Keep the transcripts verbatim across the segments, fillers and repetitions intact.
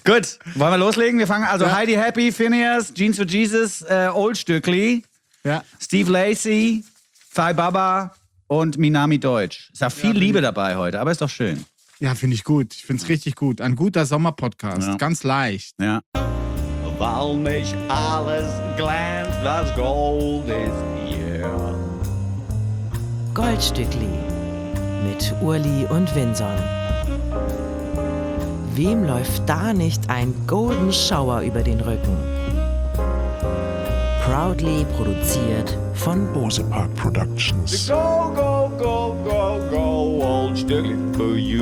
Gut, wollen wir loslegen? Wir fangen also Ja. Heidi Happy, Phineas, Jeans for Jesus, äh, Old Stückli, Ja. Steve Lacy, Thai Baba und Minami Deutsch. Ist ja viel Ja, Liebe dabei heute, aber ist doch schön. Ja, finde ich gut. Ich finde es richtig gut. Ein guter Sommerpodcast. Ja. Ganz leicht. Ja. Weil nicht alles glänzt, was Gold ist hier. Goldstückli mit Urli und Vinson. Wem läuft da nicht ein Golden Shower über den Rücken? Proudly produziert von Bose Park Productions. Go, go, go, go, go, Old Stückli for you.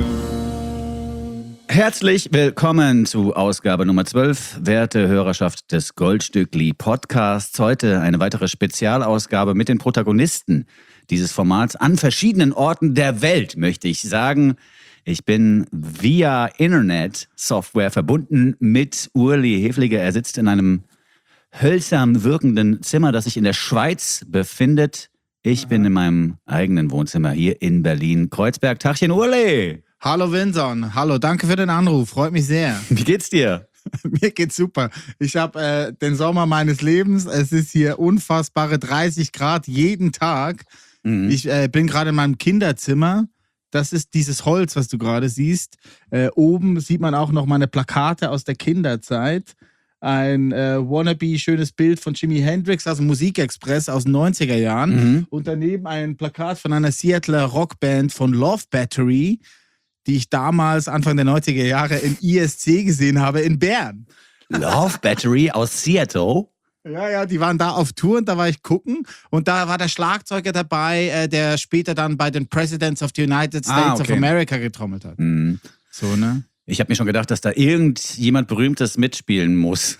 Herzlich willkommen zu Ausgabe Nummer zwölf, werte Hörerschaft des Goldstückli Podcasts. Heute eine weitere Spezialausgabe mit den Protagonisten dieses Formats an verschiedenen Orten der Welt, möchte ich sagen. Ich bin via Internet-Software verbunden mit Urli Hefliger. Er sitzt in einem hölzern wirkenden Zimmer, das sich in der Schweiz befindet. Ich bin in meinem eigenen Wohnzimmer hier in Berlin-Kreuzberg. Tachchen, Urli! Hallo Vinson. Hallo, danke für den Anruf. Freut mich sehr. Wie geht's dir? Mir geht's super. Ich habe äh, den Sommer meines Lebens. Es ist hier unfassbare dreißig Grad jeden Tag. Mhm. Ich äh, bin gerade in meinem Kinderzimmer. Das ist dieses Holz, was du gerade siehst. Äh, oben sieht man auch noch meine Plakate aus der Kinderzeit. Ein äh, wannabe schönes Bild von Jimi Hendrix aus dem Musikexpress aus den neunziger Jahren. Mhm. Und daneben ein Plakat von einer Seattler Rockband von Love Battery, die ich damals Anfang der neunziger Jahre im I S C gesehen habe in Bern. Love Battery aus Seattle. Ja, ja, die waren da auf Tour und da war ich gucken und da war der Schlagzeuger dabei, äh, der später dann bei den Presidents of the United States Ah, okay. of America getrommelt hat. Mhm. So, ne? Ich habe mir schon gedacht, dass da irgendjemand Berühmtes mitspielen muss.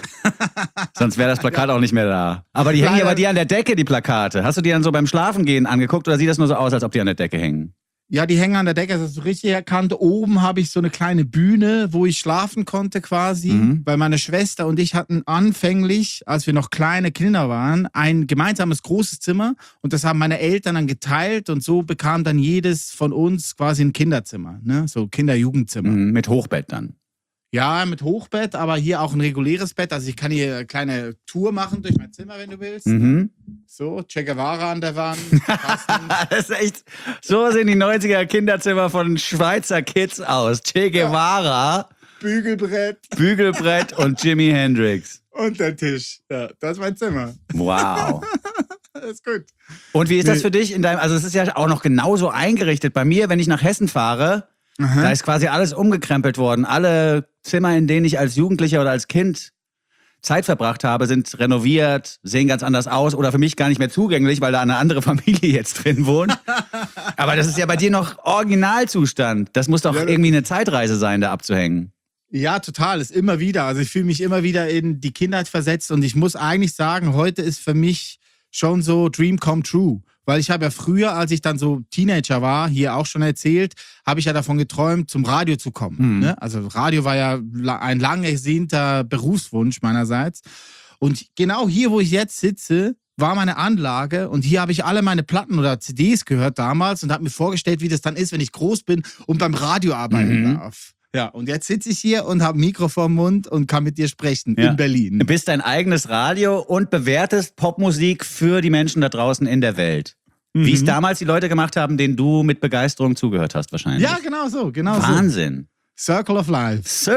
Sonst wäre das Plakat auch nicht mehr da. Aber die hängen ja Leider. bei dir an der Decke, die Plakate. Hast du die dann so beim Schlafengehen angeguckt oder sieht das nur so aus, als ob die an der Decke hängen? Ja, die hängen an der Decke, das hast du richtig erkannt. Oben habe ich so eine kleine Bühne, wo ich schlafen konnte quasi, Mhm. weil meine Schwester und ich hatten anfänglich, als wir noch kleine Kinder waren, ein gemeinsames großes Zimmer und das haben meine Eltern dann geteilt und so bekam dann jedes von uns quasi ein Kinderzimmer, ne? So Kinder-Jugendzimmer. Mhm, mit Hochbett dann. Ja, mit Hochbett, aber hier auch ein reguläres Bett. Also ich kann hier eine kleine Tour machen durch mein Zimmer, wenn du willst. Mhm. So, Che Guevara an der Wand. Carsten. Das ist echt, so sehen die neunziger Kinderzimmer von Schweizer Kids aus. Che Guevara, Bügelbrett Bügelbrett und Jimi Hendrix. und der Tisch. Ja, das ist mein Zimmer. Wow. Das ist gut. Und wie ist das Nee. für dich in deinem, also es ist ja auch noch genauso eingerichtet. Bei mir, wenn ich nach Hessen fahre, da ist quasi alles umgekrempelt worden. Alle Zimmer, in denen ich als Jugendlicher oder als Kind Zeit verbracht habe, sind renoviert, sehen ganz anders aus oder für mich gar nicht mehr zugänglich, weil da eine andere Familie jetzt drin wohnt. Aber das ist ja bei dir noch Originalzustand. Das muss doch Ja, das- irgendwie eine Zeitreise sein, da abzuhängen. Ja, total. Ist immer wieder. Also ich fühle mich immer wieder in die Kindheit versetzt und ich muss eigentlich sagen, heute ist für mich schon so Dream come true. Weil ich habe ja früher, als ich dann so Teenager war, hier auch schon erzählt, habe ich ja davon geträumt, zum Radio zu kommen. Mhm. Ne? Also Radio war ja la- ein lang ersehnter Berufswunsch meinerseits. Und genau hier, wo ich jetzt sitze, war meine Anlage und hier habe ich alle meine Platten oder C Ds gehört damals und habe mir vorgestellt, wie das dann ist, wenn ich groß bin und beim Radio arbeiten Mhm. darf. Ja, und jetzt sitze ich hier und habe ein Mikro vorm Mund und kann mit dir sprechen Ja. in Berlin. Du bist dein eigenes Radio und bewertest Popmusik für die Menschen da draußen in der Welt. Wie es damals die Leute gemacht haben, denen du mit Begeisterung zugehört hast wahrscheinlich. Ja, genau so, genau so. Wahnsinn. Circle of Life.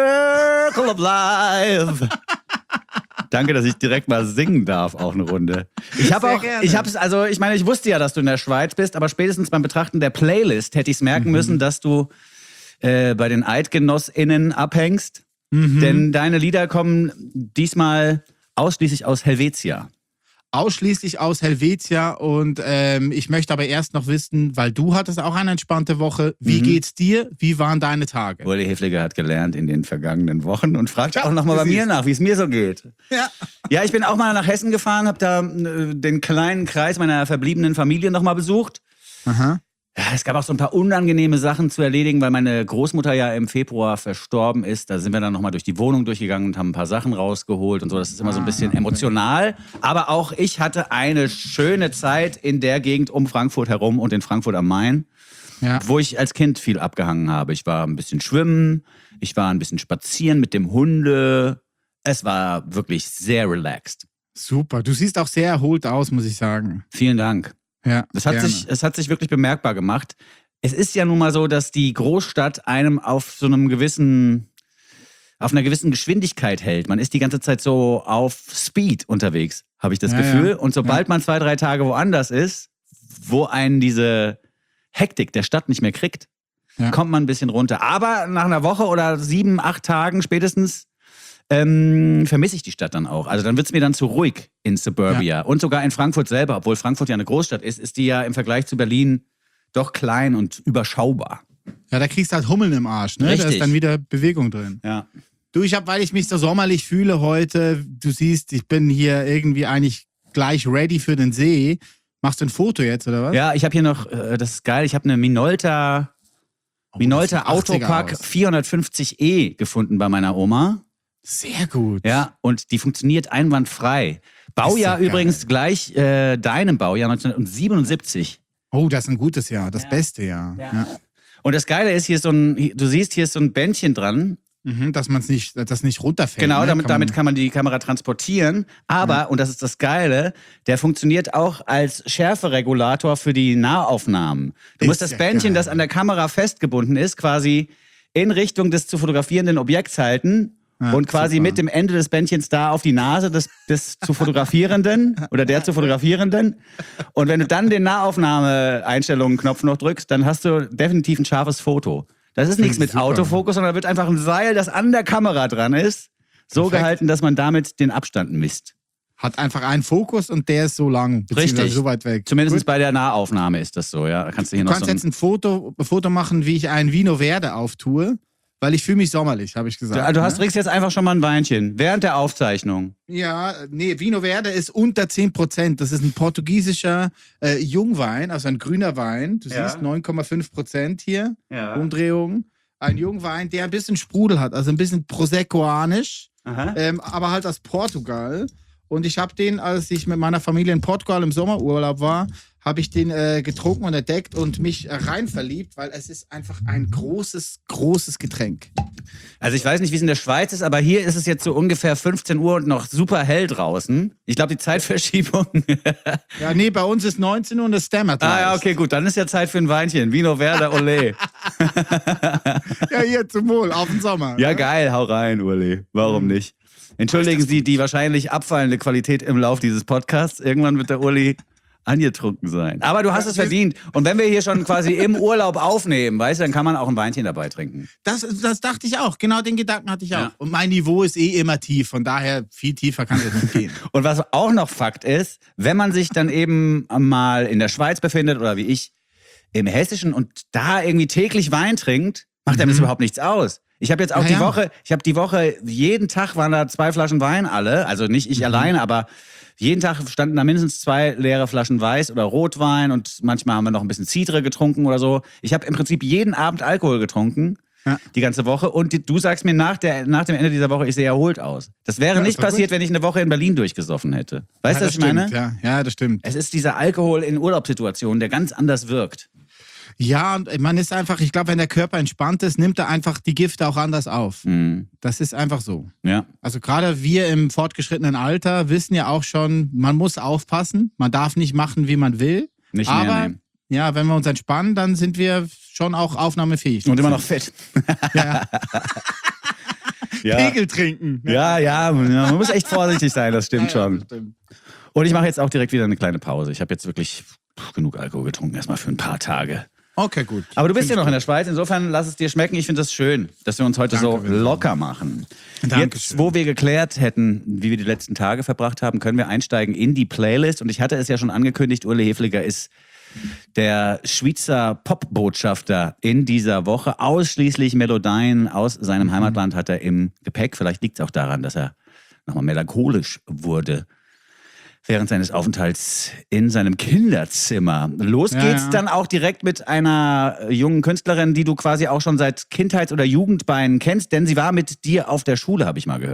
Circle of Life. Danke, dass ich direkt mal singen darf, auch eine Runde. Ich habe Sehr auch, gerne. ich habe es, also ich meine, ich wusste ja, dass du in der Schweiz bist, aber spätestens beim Betrachten der Playlist hätte ich es merken müssen, dass du äh, bei den EidgenossInnen abhängst. Denn deine Lieder kommen diesmal ausschließlich aus Helvetia. Ausschließlich aus Helvetia und ähm, ich möchte aber erst noch wissen, weil du hattest auch eine entspannte Woche. Wie Mhm. geht's dir? Wie waren deine Tage? Uli Hefliger hat gelernt in den vergangenen Wochen und fragt Ja, auch nochmal bei du mir siehst. nach, wie es mir so geht. Ja. Ja, ich bin auch mal nach Hessen gefahren, habe da äh, den kleinen Kreis meiner verbliebenen Familie nochmal besucht. Aha. Ja, es gab auch so ein paar unangenehme Sachen zu erledigen, weil meine Großmutter ja im Februar verstorben ist. Da sind wir dann nochmal durch die Wohnung durchgegangen und haben ein paar Sachen rausgeholt und so. Das ist immer so ein bisschen emotional. Aber auch ich hatte eine schöne Zeit in der Gegend um Frankfurt herum und in Frankfurt am Main. Ja. wo ich als Kind viel abgehangen habe. Ich war ein bisschen schwimmen, ich war ein bisschen spazieren mit dem Hunde. Es war wirklich sehr relaxed. Super. Du siehst auch sehr erholt aus, muss ich sagen. Vielen Dank. Ja, Es hat, gerne. sich, es hat sich wirklich bemerkbar gemacht. Es ist ja nun mal so, dass die Großstadt einem auf so einem gewissen, auf einer gewissen Geschwindigkeit hält. Man ist die ganze Zeit so auf Speed unterwegs, habe ich das Ja, Gefühl. ja. Und sobald Ja. man zwei, drei Tage woanders ist, wo einen diese Hektik der Stadt nicht mehr kriegt, Ja. kommt man ein bisschen runter. Aber nach einer Woche oder sieben, acht Tagen spätestens ähm, vermisse ich die Stadt dann auch. Also dann wird es mir dann zu ruhig in Suburbia. Und sogar in Frankfurt selber, obwohl Frankfurt ja eine Großstadt ist, ist die ja im Vergleich zu Berlin doch klein und überschaubar. Ja, da kriegst du halt Hummeln im Arsch, ne? Da Richtig. ist dann wieder Bewegung drin. Ja. Du, ich habe, weil ich mich so sommerlich fühle heute, du siehst, ich bin hier irgendwie eigentlich gleich ready für den See. Machst du ein Foto jetzt, oder was? Ja, ich habe hier noch, äh, das ist geil, ich habe eine Minolta, Oh, Minolta das sieht achtziger Autopack aus. vierhundertfünfzig E gefunden bei meiner Oma. Sehr gut. Ja, und die funktioniert einwandfrei. Baujahr Ist ja übrigens geil. gleich äh, deinem Baujahr neunzehnhundertsiebenundsiebzig. Oh, das ist ein gutes Jahr, das beste Jahr. Ja. Ja. Und das Geile ist, hier ist so ein, du siehst, hier ist so ein Bändchen dran. Mhm, dass man es nicht, das nicht runterfällt. Genau, ne? damit, Kann man- damit kann man die Kamera transportieren. Aber, und das ist das Geile, der funktioniert auch als Schärferegulator für die Nahaufnahmen. Du Ist musst das ja Bändchen, geil. das an der Kamera festgebunden ist, quasi in Richtung des zu fotografierenden Objekts halten. Ja, Und quasi super. mit dem Ende des Bändchens da auf die Nase des, des zu Fotografierenden oder der zu Fotografierenden. Und wenn du dann den Nahaufnahme-Einstellungen-Knopf noch drückst, dann hast du definitiv ein scharfes Foto. Das ist nichts mit super. Autofokus, sondern da wird einfach ein Seil, das an der Kamera dran ist, so Perfekt. gehalten, dass man damit den Abstand misst. Hat einfach einen Fokus und der ist so lang, beziehungsweise Richtig. so weit weg. Zumindest Gut. bei der Nahaufnahme ist das so, ja. Da kannst du hier Du noch kannst so ein, jetzt ein Foto, ein Foto machen, wie ich ein Vino Verde auftue, weil ich fühle mich sommerlich, habe ich gesagt. du, du hast, ne? trinkst jetzt einfach schon mal ein Weinchen während der Aufzeichnung. Ja, nee, Vino Verde ist unter zehn Prozent. Das ist ein portugiesischer äh, Jungwein, also ein grüner Wein. Du Ja. siehst neun Komma fünf Prozent hier, Ja. Umdrehung. Ein Jungwein, der ein bisschen Sprudel hat, also ein bisschen Proseccoanisch, Aha. ähm, aber halt aus Portugal. Und ich habe den, als ich mit meiner Familie in Portugal im Sommerurlaub war, habe ich den äh, getrunken und entdeckt und mich äh, rein verliebt, weil es ist einfach ein großes, großes Getränk. Also ich weiß nicht, wie es in der Schweiz ist, aber hier ist es jetzt so ungefähr fünfzehn Uhr und noch super hell draußen. Ich glaube, die Zeitverschiebung. Ja, nee, bei uns ist neunzehn Uhr und es dämmert. ah ja, leicht. okay, gut, dann ist ja Zeit für ein Weinchen. Vino Verde, ole. Ja, hier zum Wohl, auf den Sommer. Ja, geil, hau rein, Uli. Warum nicht? Entschuldigen Sie die wahrscheinlich abfallende Qualität im Lauf dieses Podcasts. Irgendwann wird der Uli angetrunken sein. Aber du hast es verdient. Und wenn wir hier schon quasi im Urlaub aufnehmen, weißt du, dann kann man auch ein Weinchen dabei trinken. Das, das dachte ich auch. Genau den Gedanken hatte ich auch. Ja. Und mein Niveau ist eh immer tief. Von daher viel tiefer kann es nicht gehen. Und was auch noch Fakt ist, wenn man sich dann eben mal in der Schweiz befindet oder wie ich im Hessischen und da irgendwie täglich Wein trinkt, macht einem das überhaupt nichts aus. Ich habe jetzt auch Ja, die ja. Woche, ich habe die Woche, jeden Tag waren da zwei Flaschen Wein alle, also nicht ich alleine, aber jeden Tag standen da mindestens zwei leere Flaschen Weiß oder Rotwein und manchmal haben wir noch ein bisschen Cidre getrunken oder so. Ich habe im Prinzip jeden Abend Alkohol getrunken, Ja. die ganze Woche. Und die, du sagst mir nach, der, nach dem Ende dieser Woche, ich sehe erholt aus. Das wäre Ja, nicht ist doch passiert, gut. wenn ich eine Woche in Berlin durchgesoffen hätte. Weißt du, Ja, was das ich meine? stimmt, Ja. ja, das stimmt. Es ist dieser Alkohol in Urlaubssituationen, der ganz anders wirkt. Ja, und man ist einfach, ich glaube, wenn der Körper entspannt ist, nimmt er einfach die Gifte auch anders auf. Mhm. Das ist einfach so. Ja. Also gerade wir im fortgeschrittenen Alter wissen ja auch schon, man muss aufpassen, man darf nicht machen, wie man will. Nicht Aber mehr nehmen. ja, wenn wir uns entspannen, dann sind wir schon auch aufnahmefähig. Und immer noch fett. Ja. Ja. Pegel trinken. Ja, ja, man muss echt vorsichtig sein, das stimmt Ja, ja, schon. das stimmt. Und ich mache jetzt auch direkt wieder eine kleine Pause. Ich habe jetzt wirklich genug Alkohol getrunken, erstmal für ein paar Tage. Okay, gut. Aber du bist ja Find noch ich in der Schweiz, insofern lass es dir schmecken. Ich finde das schön, dass wir uns heute Danke, so Wilhelm. locker machen. Dankeschön. Jetzt, wo wir geklärt hätten, wie wir die letzten Tage verbracht haben, können wir einsteigen in die Playlist. Und ich hatte es ja schon angekündigt, Uli Hefliger ist der Schweizer Popbotschafter in dieser Woche. Ausschließlich Melodien aus seinem Heimatland hat er im Gepäck. Vielleicht liegt es auch daran, dass er nochmal melancholisch wurde während seines Aufenthalts in seinem Kinderzimmer. Los Ja, geht's ja. dann auch direkt mit einer jungen Künstlerin, die du quasi auch schon seit Kindheits- oder Jugendbeinen kennst, denn sie war mit dir auf der Schule, habe ich mal gehört.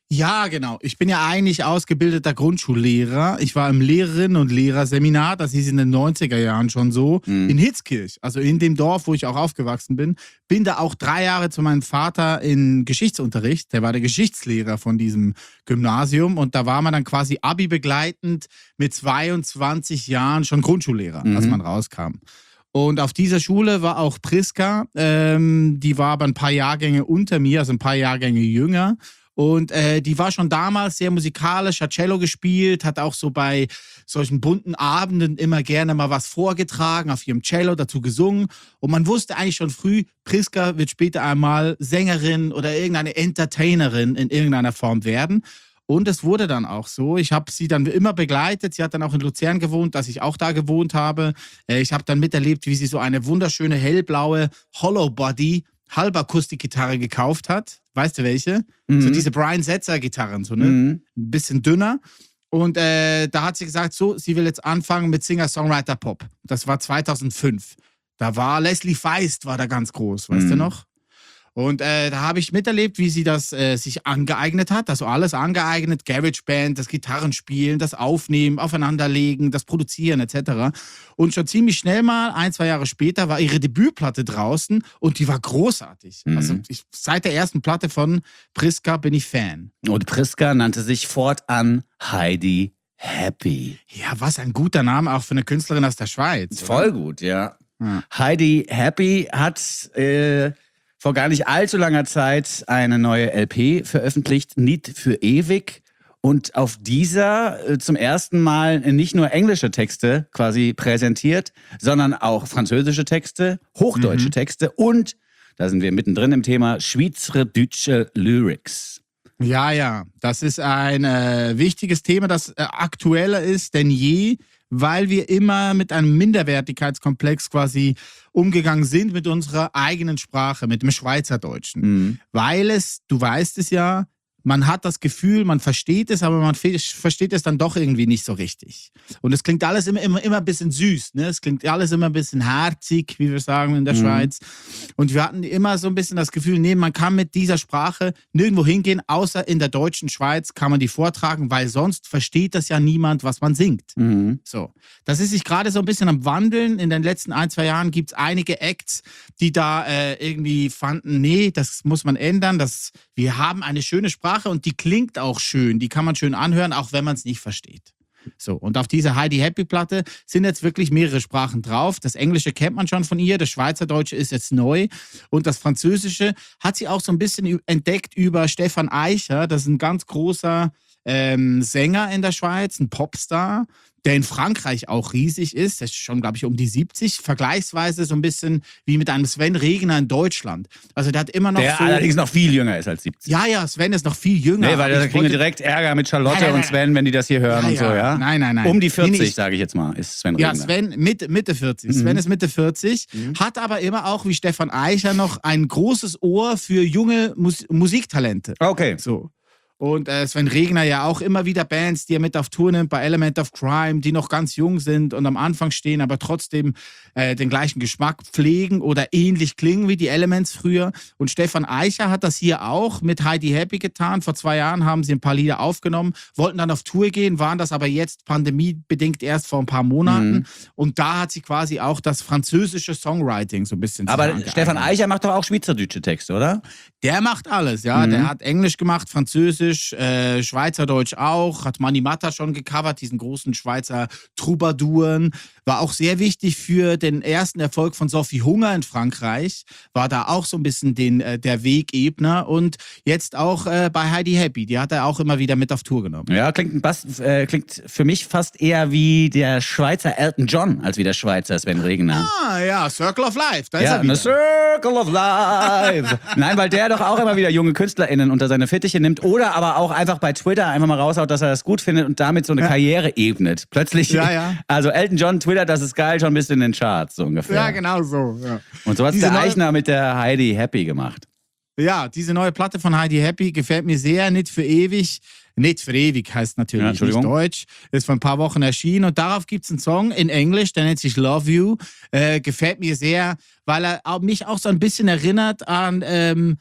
Ja, genau. Ich bin ja eigentlich ausgebildeter Grundschullehrer. Ich war im Lehrerinnen- und Lehrerseminar, das hieß in den neunziger Jahren schon so, Mhm. in Hitzkirch, also in dem Dorf, wo ich auch aufgewachsen bin. Bin da auch drei Jahre zu meinem Vater in Geschichtsunterricht. Der war der Geschichtslehrer von diesem Gymnasium und da war man dann quasi Abi begleitend mit zweiundzwanzig Jahren schon Grundschullehrer, Mhm. als man rauskam. Und auf dieser Schule war auch Priska, ähm, die war aber ein paar Jahrgänge unter mir, also ein paar Jahrgänge jünger. Und äh, die war schon damals sehr musikalisch, hat Cello gespielt, hat auch so bei solchen bunten Abenden immer gerne mal was vorgetragen, auf ihrem Cello dazu gesungen. Und man wusste eigentlich schon früh, Priska wird später einmal Sängerin oder irgendeine Entertainerin in irgendeiner Form werden. Und es wurde dann auch so. Ich habe sie dann immer begleitet. Sie hat dann auch in Luzern gewohnt, dass ich auch da gewohnt habe. Äh, Ich habe dann miterlebt, wie sie so eine wunderschöne hellblaue Hollow Body Halbakustikgitarre gekauft hat. Weißt du welche? Mhm. So diese Brian Setzer-Gitarren, so, ne? Mhm. Ein bisschen dünner. Und äh, da hat sie gesagt, so, sie will jetzt anfangen mit Singer-Songwriter-Pop. Das war zweitausendfünf. Da war Leslie Feist, war da ganz groß, weißt Mhm. du noch? Und äh, da habe ich miterlebt, wie sie das äh, sich angeeignet hat, also alles angeeignet, GarageBand, das Gitarrenspielen, das Aufnehmen, Aufeinanderlegen, das Produzieren et cetera. Und schon ziemlich schnell mal, ein, zwei Jahre später, war ihre Debütplatte draußen und die war großartig. Mhm. Also ich, seit der ersten Platte von Priska bin ich Fan. Und Priska nannte sich fortan Heidi Happy. Ja, was ein guter Name auch für eine Künstlerin aus der Schweiz. oder? Voll gut, ja. Ja. Heidi Happy hat äh, vor gar nicht allzu langer Zeit eine neue L P veröffentlicht, Niet für ewig. Und auf dieser äh, zum ersten Mal nicht nur englische Texte quasi präsentiert, sondern auch französische Texte, hochdeutsche Mhm. Texte und, da sind wir mittendrin im Thema, schweizerdeutsche Lyrics. Ja, ja, das ist ein äh, wichtiges Thema, das äh, aktueller ist denn je, weil wir immer mit einem Minderwertigkeitskomplex quasi umgegangen sind mit unserer eigenen Sprache, mit dem Schweizerdeutschen. Mhm. Weil es, du weißt es ja, man hat das Gefühl, man versteht es, aber man fe- versteht es dann doch irgendwie nicht so richtig. Und es klingt alles immer, immer, immer ein bisschen süß, ne? Es klingt alles immer ein bisschen herzig, wie wir sagen in der Mhm. Schweiz. Und wir hatten immer so ein bisschen das Gefühl, nee, man kann mit dieser Sprache nirgendwo hingehen, außer in der deutschen Schweiz kann man die vortragen, weil sonst versteht das ja niemand, was man singt. Mhm. So, das ist sich gerade so ein bisschen am Wandeln. In den letzten ein, zwei Jahren gibt es einige Acts, die da äh, irgendwie fanden, nee, das muss man ändern. Das, wir haben eine schöne Sprache und die klingt auch schön. Die kann man schön anhören, auch wenn man es nicht versteht. So, und auf dieser Heidi Happy Platte sind jetzt wirklich mehrere Sprachen drauf. Das Englische kennt man schon von ihr, das Schweizerdeutsche ist jetzt neu und das Französische hat sie auch so ein bisschen ü- entdeckt über Stefan Eicher. Das ist ein ganz großer ähm, Sänger in der Schweiz, ein Popstar, der in Frankreich auch riesig ist. Der ist schon, glaube ich, um die siebzig. Vergleichsweise so ein bisschen wie mit einem Sven Regner in Deutschland. Also der hat immer noch Der so... allerdings noch viel jünger ist als siebzig. Ja, ja, Sven ist noch viel jünger. Nee, weil da Ich kriegen wir wollte- direkt Ärger mit Charlotte Nein, nein, und nein. Sven, wenn die das hier hören Ja, und so, ja. ja? Nein, nein, nein. Um die Nee, vierzig, nee, ich- sage ich jetzt mal, ist Sven Ja, Regner. Sven Mitte, Mitte vierzig. Mhm. Sven ist Mitte vierzig, hat aber immer auch wie Stefan Eicher noch ein großes Ohr für junge Mus Musiktalente. Okay. So. Und äh, Sven Regner ja auch immer wieder Bands, die er mit auf Tour nimmt, bei Element of Crime, die noch ganz jung sind und am Anfang stehen, aber trotzdem äh, den gleichen Geschmack pflegen oder ähnlich klingen wie die Elements früher. Und Stefan Eicher hat das hier auch mit Heidi Happy getan. Vor zwei Jahren haben sie ein paar Lieder aufgenommen, wollten dann auf Tour gehen, waren das aber jetzt pandemiebedingt erst vor ein paar Monaten. Mhm. Und da hat sie quasi auch das französische Songwriting so ein bisschen Aber zusammengearbeitet. Stefan Eicher macht doch auch schweizerdeutsche Texte, oder? Der macht alles, ja. Mhm. Der hat Englisch gemacht, Französisch, äh, Schweizerdeutsch auch, hat Mani Matta schon gecovert, diesen großen Schweizer Troubadouren. War auch sehr wichtig für den ersten Erfolg von Sophie Hunger in Frankreich. War da auch so ein bisschen den, äh, der Wegebner und jetzt auch äh, bei Heidi Happy. Die hat er auch immer wieder mit auf Tour genommen. Ja, klingt, ein Bass, äh, klingt für mich fast eher wie der Schweizer Elton John als wie der Schweizer Sven Regner. Ah ja, Circle of Life, da ist Ja, er wieder. eine Circle of Life. Nein, weil der doch auch immer wieder junge KünstlerInnen unter seine Fittiche nimmt oder aber auch einfach bei Twitter einfach mal raushaut, dass er das gut findet und damit so eine Ja. Karriere ebnet. Plötzlich, Ja, ja. also Elton John twittert, das ist geil, schon bist du in den Charts, so ungefähr. Ja, genau so. Ja. Und so hat Diese der neue- Eichner mit der Heidi Happy gemacht. Ja, diese neue Platte von Heidi Happy gefällt mir sehr. Nicht für ewig. Nicht für ewig heißt Ja, natürlich nicht Entschuldigung. Deutsch. Ist vor ein paar Wochen erschienen und darauf gibt es einen Song in Englisch, der nennt sich Love You. Äh, gefällt mir sehr, weil er auch, mich auch so ein bisschen erinnert an ähm,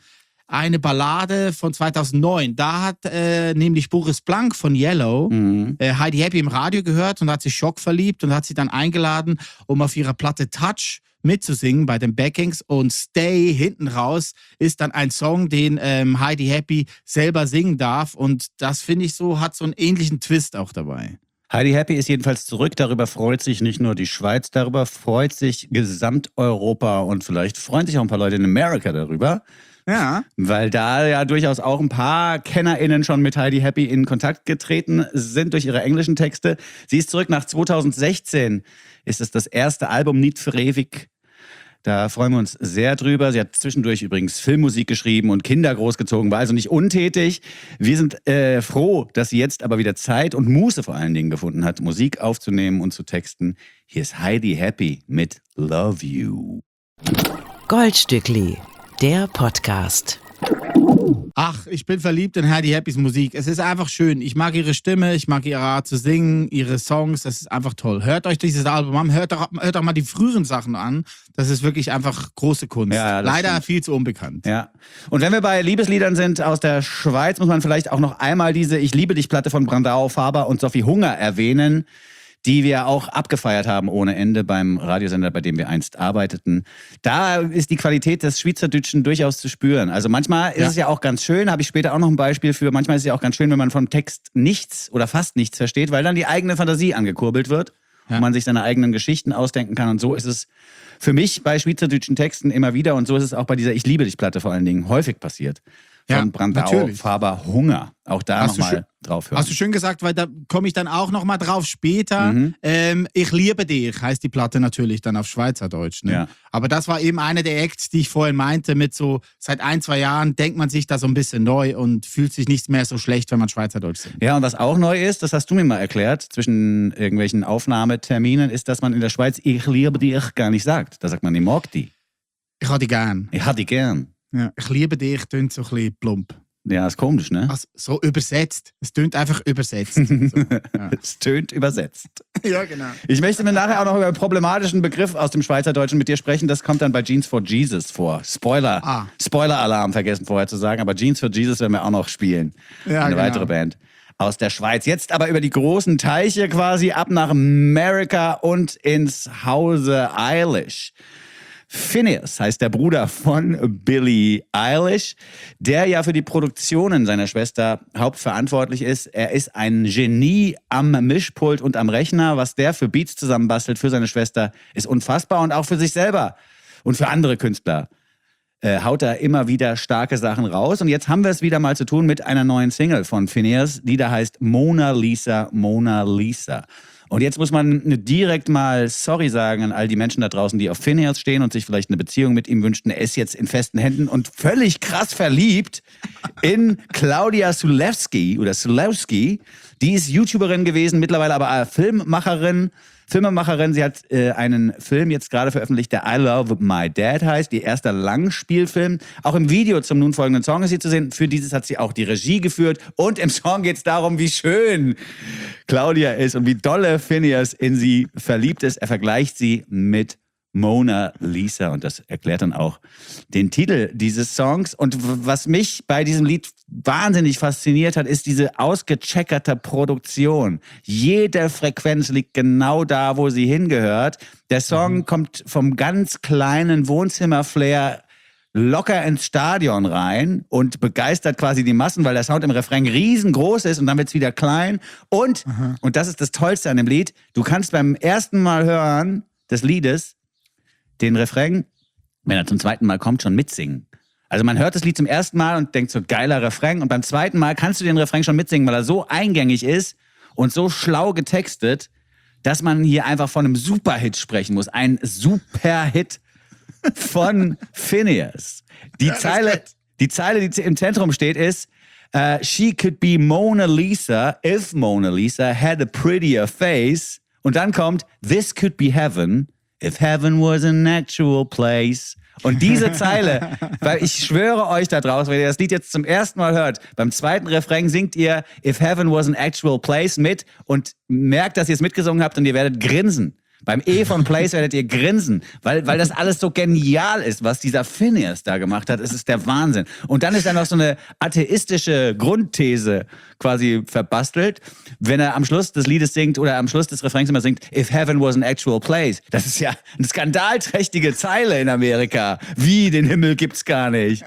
eine Ballade von zweitausendneun. Da hat äh, nämlich Boris Blank von Yellow Mhm. äh, Heidi Happy im Radio gehört und hat sich schockverliebt und hat sie dann eingeladen, um auf ihrer Platte Touch mitzusingen bei den Backings, und Stay hinten raus ist dann ein Song, den ähm, Heidi Happy selber singen darf, und das finde ich so, hat so einen ähnlichen Twist auch dabei. Heidi Happy ist jedenfalls zurück. Darüber freut sich nicht nur die Schweiz, darüber freut sich Gesamteuropa und vielleicht freuen sich auch ein paar Leute in Amerika darüber. Ja. Weil da ja durchaus auch ein paar KennerInnen schon mit Heidi Happy in Kontakt getreten sind durch ihre englischen Texte. Sie ist zurück nach zweitausendsechzehn. Ist es das erste Album Niet für ewig. Da freuen wir uns sehr drüber. Sie hat zwischendurch übrigens Filmmusik geschrieben und Kinder großgezogen, war also nicht untätig. Wir sind äh, froh, dass sie jetzt aber wieder Zeit und Muße vor allen Dingen gefunden hat, Musik aufzunehmen und zu texten. Hier ist Heidi Happy mit Love You. Goldstückli, der Podcast. Ach, ich bin verliebt in Heidi Happys Musik. Es ist einfach schön. Ich mag ihre Stimme, ich mag ihre Art zu singen, ihre Songs. Das ist einfach toll. Hört euch dieses Album an, hört doch, hört doch mal die früheren Sachen an. Das ist wirklich einfach große Kunst. Ja, das Leider stimmt. viel zu unbekannt. Ja. Und wenn wir bei Liebesliedern sind aus der Schweiz, muss man vielleicht auch noch einmal diese Ich liebe dich Platte von Brandao Faber und Sophie Hunger erwähnen, die wir auch abgefeiert haben ohne Ende beim Radiosender, bei dem wir einst arbeiteten. Da ist die Qualität des Schweizerdeutschen durchaus zu spüren. Also manchmal ist Ja. es ja auch ganz schön, habe ich später auch noch ein Beispiel für, manchmal ist es ja auch ganz schön, wenn man vom Text nichts oder fast nichts versteht, weil dann die eigene Fantasie angekurbelt wird Ja. und man sich seine eigenen Geschichten ausdenken kann. Und so ist es für mich bei schweizerdeutschen Texten immer wieder, und so ist es auch bei dieser Ich liebe dich Platte vor allen Dingen häufig passiert. Von Ja, Brandau natürlich. Faber Hunger. Auch da Hast du schön- nochmal drauf hören. Hast du schön gesagt, weil da komme ich dann auch noch mal drauf später. Mhm. Ähm, ich liebe dich, heißt die Platte natürlich dann auf Schweizerdeutsch. Ne? Ja. Aber das war eben eine der Acts, die ich vorhin meinte, mit so seit ein, zwei Jahren denkt man sich da so ein bisschen neu und fühlt sich nicht mehr so schlecht, wenn man Schweizerdeutsch singt. Ja, und was auch neu ist, das hast du mir mal erklärt, zwischen irgendwelchen Aufnahmeterminen, ist, dass man in der Schweiz Ich liebe dich gar nicht sagt. Da sagt man, ich mag die. Ich habe dich gern. Ich hatte die gern. Ja. Ich liebe dich, klingt so ein bisschen plump. Ja, ist komisch, ne? Also, so übersetzt. Es tönt einfach übersetzt. so. Ja. Es tönt übersetzt. ja, genau. Ich möchte mir nachher auch noch über einen problematischen Begriff aus dem Schweizerdeutschen mit dir sprechen. Das kommt dann bei Jeans for Jesus vor. Spoiler. Ah. Spoiler-Alarm vergessen vorher zu sagen. Aber Jeans for Jesus werden wir auch noch spielen. Ja, Eine genau. weitere Band aus der Schweiz. Jetzt aber über die großen Teiche quasi ab nach Amerika und ins Hause Eilish. Phineas heißt der Bruder von Billie Eilish, der ja für die Produktionen seiner Schwester hauptverantwortlich ist. Er ist ein Genie am Mischpult und am Rechner. Was der für Beats zusammenbastelt für seine Schwester, ist unfassbar, und auch für sich selber und für andere Künstler äh, haut er immer wieder starke Sachen raus. Und jetzt haben wir es wieder mal zu tun mit einer neuen Single von Phineas, die da heißt Mona Lisa, Mona Lisa. Und jetzt muss man direkt mal sorry sagen an all die Menschen da draußen, die auf Phineas stehen und sich vielleicht eine Beziehung mit ihm wünschten. Er ist jetzt in festen Händen und völlig krass verliebt in Claudia Sulewski oder Sulewski. Die ist YouTuberin gewesen, mittlerweile aber äh, Filmmacherin. Filmemacherin, sie hat äh, einen Film jetzt gerade veröffentlicht, der I Love My Dad heißt, ihr erster Langspielfilm. Auch im Video zum nun folgenden Song ist sie zu sehen. Für dieses hat sie auch die Regie geführt. Und im Song geht es darum, wie schön Claudia ist und wie dolle Phineas in sie verliebt ist. Er vergleicht sie mit Mona Lisa, und das erklärt dann auch den Titel dieses Songs. Und was mich bei diesem Lied wahnsinnig fasziniert hat, ist diese ausgecheckerte Produktion. Jede Frequenz liegt genau da, wo sie hingehört. Der Song mhm. kommt vom ganz kleinen Wohnzimmer-Flair locker ins Stadion rein und begeistert quasi die Massen, weil der Sound im Refrain riesengroß ist und dann wird es wieder klein. Und, mhm. und das ist das Tollste an dem Lied, du kannst beim ersten Mal hören des Liedes den Refrain, wenn er zum zweiten Mal kommt, schon mitsingen. Also man hört das Lied zum ersten Mal und denkt so, geiler Refrain. Und beim zweiten Mal kannst du den Refrain schon mitsingen, weil er so eingängig ist und so schlau getextet, dass man hier einfach von einem Superhit sprechen muss. Ein Superhit von Phineas. Die Zeile, die Zeile, die im Zentrum steht, ist uh, She could be Mona Lisa if Mona Lisa had a prettier face. Und dann kommt This could be heaven if heaven was an actual place. Und diese Zeile, weil ich schwöre euch da draußen, wenn ihr das Lied jetzt zum ersten Mal hört, beim zweiten Refrain singt ihr If heaven was an actual place mit und merkt, dass ihr es mitgesungen habt, und ihr werdet grinsen. Beim E von Place werdet ihr grinsen, weil, weil das alles so genial ist, was dieser Finneas da gemacht hat. Es ist der Wahnsinn. Und dann ist da noch so eine atheistische Grundthese quasi verbastelt, wenn er am Schluss des Liedes singt oder am Schluss des Refrains immer singt, if heaven was an actual place. Das ist ja eine skandalträchtige Zeile in Amerika. Wie, den Himmel gibt's gar nicht.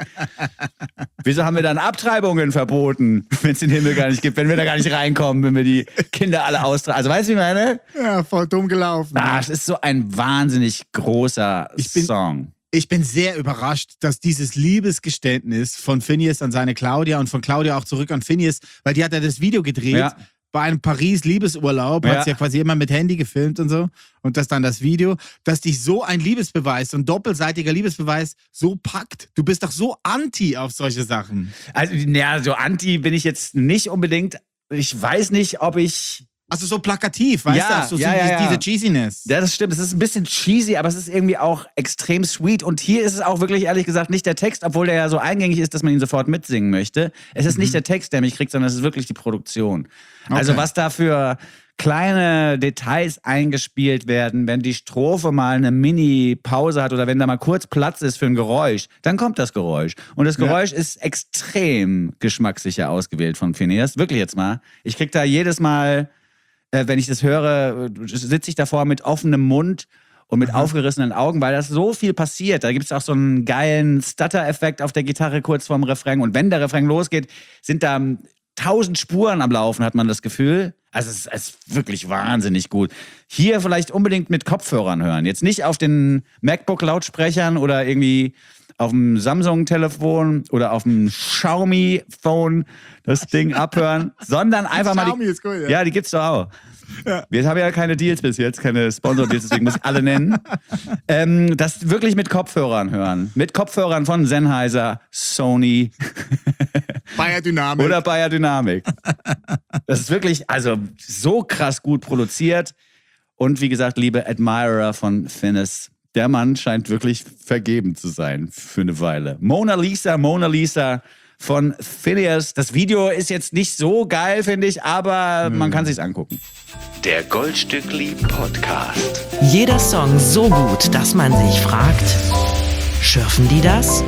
Wieso haben wir dann Abtreibungen verboten, wenn es den Himmel gar nicht gibt, wenn wir da gar nicht reinkommen, wenn wir die Kinder alle austragen? Also weißt du, wie ich meine? Ja, voll dumm gelaufen. Ah, es ist so ein wahnsinnig großer Ich bin- Song. Ich bin sehr überrascht, dass dieses Liebesgeständnis von Finneas an seine Claudia und von Claudia auch zurück an Finneas, weil die hat ja das Video gedreht. Ja. Bei einem Paris-Liebesurlaub, Ja. hat sie ja quasi immer mit Handy gefilmt und so. Und das dann das Video, dass dich so ein Liebesbeweis, so ein doppelseitiger Liebesbeweis so packt. Du bist doch so anti auf solche Sachen. Also, ja, so anti bin ich jetzt nicht unbedingt. Ich weiß nicht, ob ich... Also so plakativ, weißt Ja, du? So, so ja, ja, diese, ja. diese Cheesiness. Ja, das stimmt. Es ist ein bisschen cheesy, aber es ist irgendwie auch extrem sweet. Und hier ist es auch wirklich, ehrlich gesagt, nicht der Text, obwohl der ja so eingängig ist, dass man ihn sofort mitsingen möchte. Es ist nicht der Text, der mich kriegt, sondern es ist wirklich die Produktion. Also Okay. was da für kleine Details eingespielt werden, wenn die Strophe mal eine Mini-Pause hat oder wenn da mal kurz Platz ist für ein Geräusch, dann kommt das Geräusch. Und das Geräusch ist extrem geschmackssicher ausgewählt von Finneas. Wirklich jetzt mal. Ich krieg da jedes Mal... Äh, wenn ich das höre, sitze ich davor mit offenem Mund und mit aufgerissenen Augen, weil das so viel passiert. Da gibt es auch so einen geilen Stutter-Effekt auf der Gitarre kurz vorm Refrain. Und wenn der Refrain losgeht, sind da tausend Spuren am Laufen, hat man das Gefühl. Also es ist, es ist wirklich wahnsinnig gut. Hier vielleicht unbedingt mit Kopfhörern hören. Jetzt nicht auf den MacBook-Lautsprechern oder irgendwie auf dem Samsung-Telefon oder auf dem Xiaomi-Phone das Ding abhören, sondern einfach mal Xiaomi die... ist cool, ja. Ja, die gibt's doch auch. Wir haben ja keine Deals bis jetzt, keine Sponsor-Deals, deswegen muss ich alle nennen. Ähm, das wirklich mit Kopfhörern hören. Mit Kopfhörern von Sennheiser, Sony Bayer Dynamik. oder Bayer Dynamik. Das ist wirklich, also so krass gut produziert. Und wie gesagt, liebe Admirer von Finneas, der Mann scheint wirklich vergeben zu sein für eine Weile. Mona Lisa, Mona Lisa von Finneas. Das Video ist jetzt nicht so geil, finde ich, aber man kann sich's angucken. Der Goldstückli Podcast. Jeder Song so gut, dass man sich fragt, schürfen die das?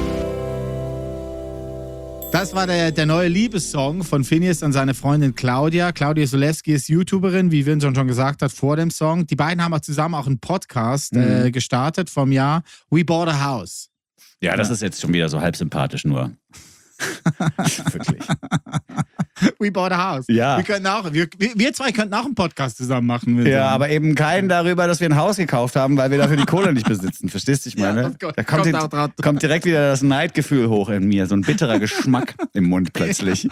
Das war der, der neue Liebessong von Finneas an seine Freundin Claudia. Claudia Solewski ist YouTuberin, wie Vincent schon gesagt hat, vor dem Song. Die beiden haben auch zusammen auch einen Podcast Mhm. äh, gestartet vom Jahr We Bought a House. Ja, das ist jetzt schon wieder so halb sympathisch nur. Wirklich. We Bought a House. Ja. Wir, könnten auch, wir, wir zwei könnten auch einen Podcast zusammen machen. Vincent. Ja, aber eben keinen darüber, dass wir ein Haus gekauft haben, weil wir dafür die Kohle nicht besitzen. Verstehst du, ich meine? Ja, das kommt- da kommt, kommt die- auch drauf. kommt direkt wieder das Neidgefühl hoch in mir. So ein bitterer Geschmack im Mund plötzlich.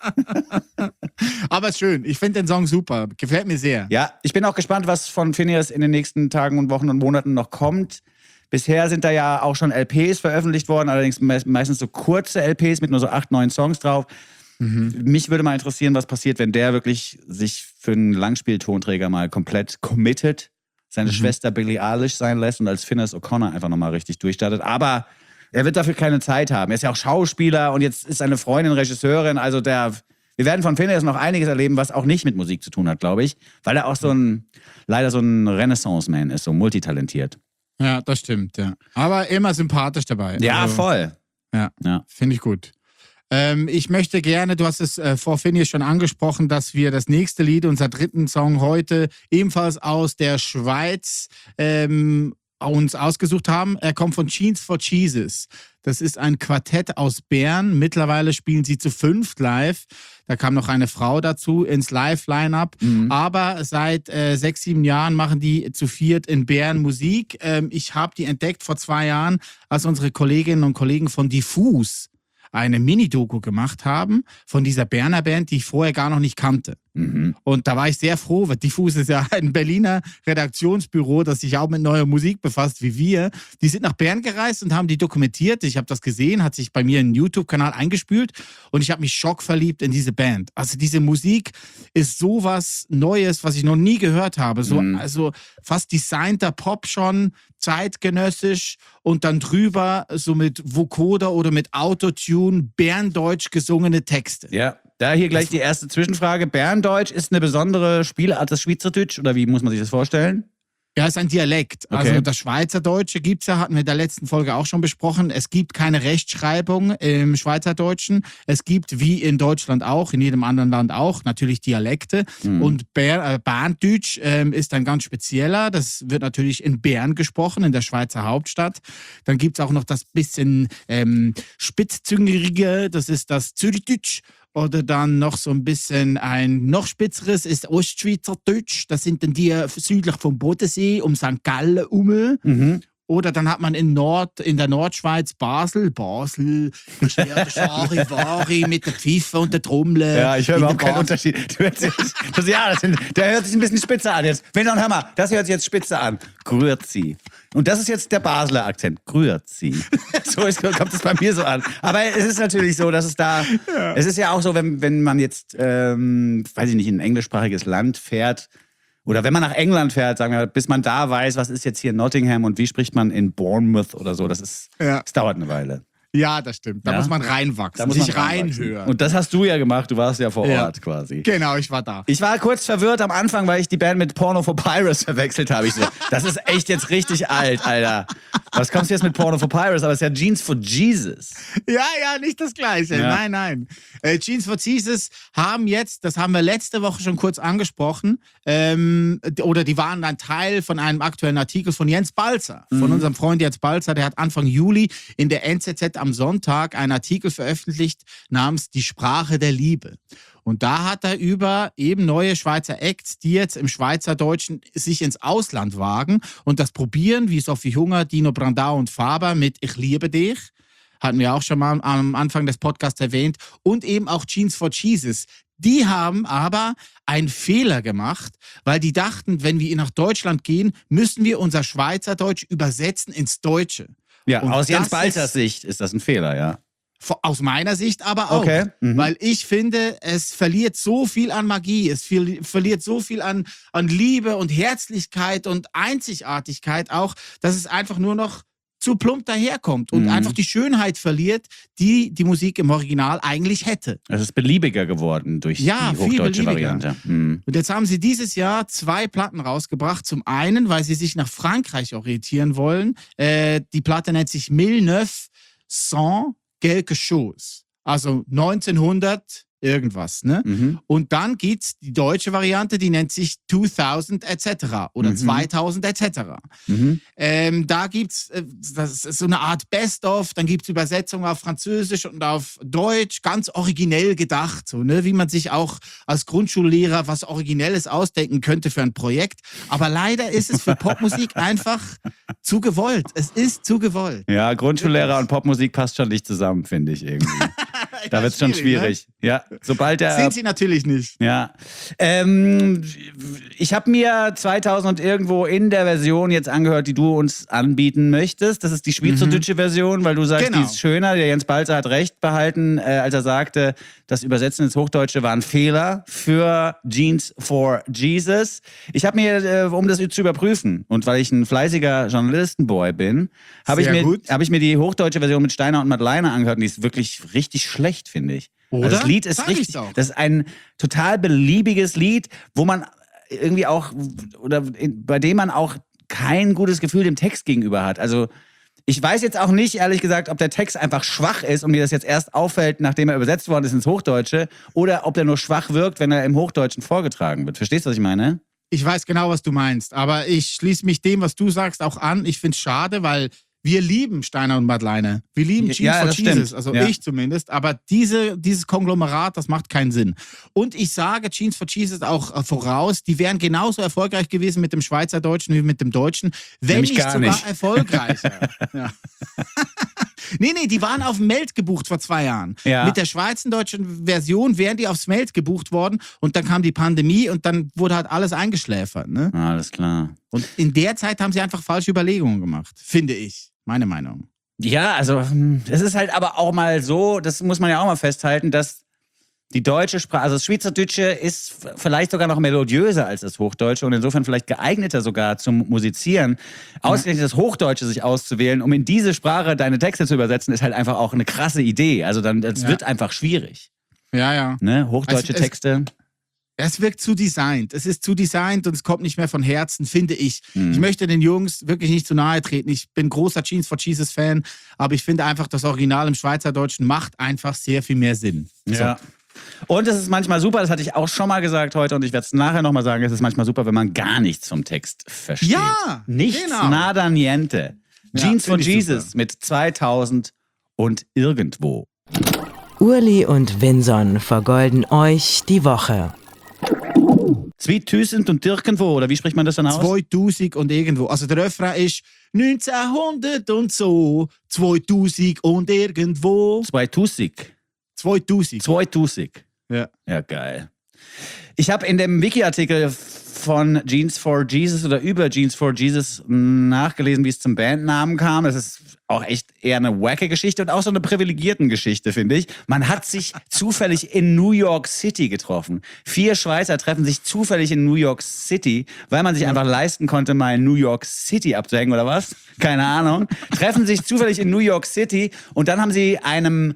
Aber ist schön. Ich finde den Song super. Gefällt mir sehr. Ja, ich bin auch gespannt, was von Finneas in den nächsten Tagen und Wochen und Monaten noch kommt. Bisher sind da ja auch schon L Ps veröffentlicht worden, allerdings me meistens so kurze L Ps mit nur so acht, neun Songs drauf. Mich würde mal interessieren, was passiert, wenn der wirklich sich für einen Langspieltonträger mal komplett committet, seine Schwester Billie Eilish sein lässt und als Finneas O'Connor einfach nochmal richtig durchstartet. Aber er wird dafür keine Zeit haben. Er ist ja auch Schauspieler und jetzt ist seine Freundin Regisseurin. Also der, wir werden von Finneas noch einiges erleben, was auch nicht mit Musik zu tun hat, glaube ich. Weil er auch so ein, leider so ein Renaissance-Man ist, so multitalentiert. Ja, das stimmt, ja. Aber immer sympathisch dabei. Ja, Also, voll. Ja, Ja. finde ich gut. Ähm, ich möchte gerne, du hast es äh, vor Finneas schon angesprochen, dass wir das nächste Lied, unser dritten Song heute, ebenfalls aus der Schweiz ähm, uns ausgesucht haben. Er kommt von Jeans for Jesus. Das ist ein Quartett aus Bern. Mittlerweile spielen sie zu fünft live. Da kam noch eine Frau dazu ins Live-Line-Up. Mhm. Aber seit äh, sechs, sieben Jahren machen die zu viert in Bern Musik. Ähm, ich habe die entdeckt vor zwei Jahren, als unsere Kolleginnen und Kollegen von Diffus eine Mini-Doku gemacht haben von dieser Berner Band, die ich vorher gar noch nicht kannte. Mhm. Und da war ich sehr froh, weil Diffus ist ja ein Berliner Redaktionsbüro, das sich auch mit neuer Musik befasst wie wir. Die sind nach Bern gereist und haben die dokumentiert. Ich habe das gesehen, hat sich bei mir in den YouTube-Kanal eingespült und ich habe mich schockverliebt in diese Band. Also diese Musik ist sowas Neues, was ich noch nie gehört habe. So, Mhm. Also fast designter Pop schon, zeitgenössisch und dann drüber so mit Vocoder oder mit Autotune Berndeutsch gesungene Texte. Ja, da hier gleich die erste Zwischenfrage. Berndeutsch ist eine besondere Spielart des Schweizerdeutsch oder wie muss man sich das vorstellen? Ja, ist ein Dialekt. Okay. Also das Schweizerdeutsche gibt es ja, hatten wir in der letzten Folge auch schon besprochen. Es gibt keine Rechtschreibung im Schweizerdeutschen. Es gibt, wie in Deutschland auch, in jedem anderen Land auch, natürlich Dialekte. Mhm. Und Bär, äh, Berndeutsch ähm, ist ein ganz spezieller. Das wird natürlich in Bern gesprochen, in der Schweizer Hauptstadt. Dann gibt es auch noch das bisschen ähm, spitzzüngerige, das ist das Zürichdeutsch. Oder dann noch so ein bisschen ein noch spitzeres ist Ostschweizerdeutsch. Das sind dann die südlich vom Bodensee um Sankt Gallen herum. Mhm. Oder dann hat man in Nord, in der Nordschweiz Basel, Basel, ist der Scharivari mit der Pfeife und der Trommel. Ja, ich höre überhaupt keinen Unterschied. Du hörst jetzt, das, ja, das sind, der hört sich ein bisschen spitzer an jetzt. Wenn dann hör mal, das hört sich jetzt spitzer an. Grüezi. Und das ist jetzt der Basler Akzent. Grüezi. So ist, kommt es bei mir so an. Aber es ist natürlich so, dass es da, ja. es ist ja auch so, wenn, wenn man jetzt, ähm, weiß ich nicht, in ein englischsprachiges Land fährt, oder wenn man nach England fährt, sagen wir, bis man da weiß, was ist jetzt hier in Nottingham und wie spricht man in Bournemouth oder so, das ist, ja. das dauert eine Weile. Ja, das stimmt. Da ja? muss man reinwachsen, da muss man sich reinhören. Und das hast du ja gemacht, du warst ja vor ja. Ort quasi. Genau, ich war da. Ich war kurz verwirrt am Anfang, weil ich die Band mit Porno for Pirates verwechselt habe. Ich so, das ist echt jetzt richtig alt, Alter. Was kommst du jetzt mit Porno for Pirates? Aber es ist ja Jeans for Jesus. Ja, ja, nicht das Gleiche. Ja. Nein, nein. Äh, Jeans for Jesus haben jetzt, das haben wir letzte Woche schon kurz angesprochen, ähm, oder die waren ein Teil von einem aktuellen Artikel von Jens Balzer, mhm. von unserem Freund Jens Balzer. Der hat Anfang Juli in der N Z Z am Sonntag einen Artikel veröffentlicht namens Die Sprache der Liebe. Und da hat er über eben neue Schweizer Acts, die jetzt im Schweizerdeutschen sich ins Ausland wagen und das probieren, wie Sophie Hunger, Dino Brandau und Faber mit Ich liebe dich. Hatten wir auch schon mal am Anfang des Podcasts erwähnt. Und eben auch Jeans for Jesus. Die haben aber einen Fehler gemacht, weil die dachten, wenn wir nach Deutschland gehen, müssen wir unser Schweizerdeutsch übersetzen ins Deutsche. Ja, und aus Jens Balzers ist, Sicht ist das ein Fehler, ja. Aus meiner Sicht aber auch. Okay. Mhm. Weil ich finde, es verliert so viel an Magie, es viel, verliert so viel an, an Liebe und Herzlichkeit und Einzigartigkeit auch, dass es einfach nur noch zu plump daherkommt und mhm. einfach die Schönheit verliert, die die Musik im Original eigentlich hätte. Es ist beliebiger geworden durch ja, die hochdeutsche Variante. Mhm. Und jetzt haben sie dieses Jahr zwei Platten rausgebracht. Zum einen, weil sie sich nach Frankreich orientieren wollen. Äh, die Platte nennt sich mille neuf cent quelque chose. Also neunzehnhundert irgendwas, ne? Mhm. Und dann gibt's die deutsche Variante, die nennt sich zweitausend et cetera oder mhm. zweitausend et cetera. Mhm. Ähm, da gibt's äh, das ist so eine Art Best-of, dann gibt's Übersetzungen auf Französisch und auf Deutsch, ganz originell gedacht, so, ne? Wie man sich auch als Grundschullehrer was Originelles ausdenken könnte für ein Projekt. Aber leider ist es für Popmusik einfach zu gewollt. Es ist zu gewollt. Ja, Grundschullehrer und Popmusik passt schon nicht zusammen, finde ich irgendwie. Da wird es schon schwierig. Ne? Ja, sobald der. Sind sie natürlich nicht. Ja. Ähm, ich habe mir zweitausend und irgendwo in der Version jetzt angehört, die du uns anbieten möchtest. Das ist die schweizerdeutsche mhm. Version, weil du sagst, genau. die ist schöner. Der Jens Balzer hat recht behalten, äh, als er sagte, das Übersetzen ins Hochdeutsche war ein Fehler für Jeans for Jesus. Ich habe mir, äh, um das zu überprüfen und weil ich ein fleißiger Journalistenboy bin, habe ich, hab ich mir die hochdeutsche Version mit Steiner und Madeleine angehört und die ist wirklich richtig schlecht, finde ich. Oder? Also das Lied ist Sag richtig, das ist ein total beliebiges Lied, wo man irgendwie auch, oder bei dem man auch kein gutes Gefühl dem Text gegenüber hat. Also ich weiß jetzt auch nicht, ehrlich gesagt, ob der Text einfach schwach ist und mir das jetzt erst auffällt, nachdem er übersetzt worden ist ins Hochdeutsche, oder ob der nur schwach wirkt, wenn er im Hochdeutschen vorgetragen wird. Verstehst du, was ich meine? Ich weiß genau, was du meinst, aber ich schließe mich dem, was du sagst, auch an. Ich finde es schade, weil wir lieben Steiner und Madeleine. Wir lieben Jeans ja, for Jesus, stimmt. also ja. ich zumindest. Aber diese, dieses Konglomerat, das macht keinen Sinn. Und ich sage Jeans for Jesus auch äh, voraus, die wären genauso erfolgreich gewesen mit dem Schweizerdeutschen wie mit dem Deutschen, wenn Nämlich nicht gar sogar nicht. erfolgreicher. ja. Nee, nee, die waren auf dem Meld gebucht vor zwei Jahren. Ja. Mit der schweizerdeutschen Version wären die aufs Meld gebucht worden und dann kam die Pandemie und dann wurde halt alles eingeschläfert. Ne? Alles klar. Und in der Zeit haben sie einfach falsche Überlegungen gemacht, finde ich. Meine Meinung. Ja, also es ist halt aber auch mal so, das muss man ja auch mal festhalten, dass die deutsche Sprache, also das Schweizerdeutsche ist vielleicht sogar noch melodiöser als das Hochdeutsche und insofern vielleicht geeigneter sogar zum Musizieren. Ausgerechnet das Hochdeutsche sich auszuwählen, um in diese Sprache deine Texte zu übersetzen, ist halt einfach auch eine krasse Idee. Also dann, das ja. wird einfach schwierig. Ja, ja. Ne? Hochdeutsche also, Texte. Es wirkt zu designt. Es ist zu designt und es kommt nicht mehr von Herzen, finde ich. Mhm. Ich möchte den Jungs wirklich nicht zu nahe treten. Ich bin großer Jeans for Jesus Fan, aber ich finde einfach, das Original im Schweizerdeutschen macht einfach sehr viel mehr Sinn. Ja. Und es ist manchmal super, das hatte ich auch schon mal gesagt heute und ich werde es nachher nochmal sagen, es ist manchmal super, wenn man gar nichts vom Text versteht. Ja, Nichts, genau. nada niente. Ja, Jeans for find ich Jesus super. mit zweitausend und irgendwo. Urli und Vinson vergolden euch die Woche. Zweitausend und irgendwo, oder wie spricht man das dann aus? zweitausend und irgendwo. Also der Refrain ist neunzehnhundert und so, zweitausend und irgendwo. zweitausend. zweitausend. zweitausend. Ja. Ja, geil. Ich habe in dem Wiki-Artikel von Jeans for Jesus oder über Jeans for Jesus nachgelesen, wie es zum Bandnamen kam. Das ist auch echt eher eine wacke Geschichte und auch so eine privilegierten Geschichte, finde ich. Man hat sich zufällig in New York City getroffen. Vier Schweizer treffen sich zufällig in New York City, weil man sich einfach leisten konnte, mal in New York City abzuhängen oder was? Keine Ahnung. Treffen sich zufällig in New York City und dann haben sie einem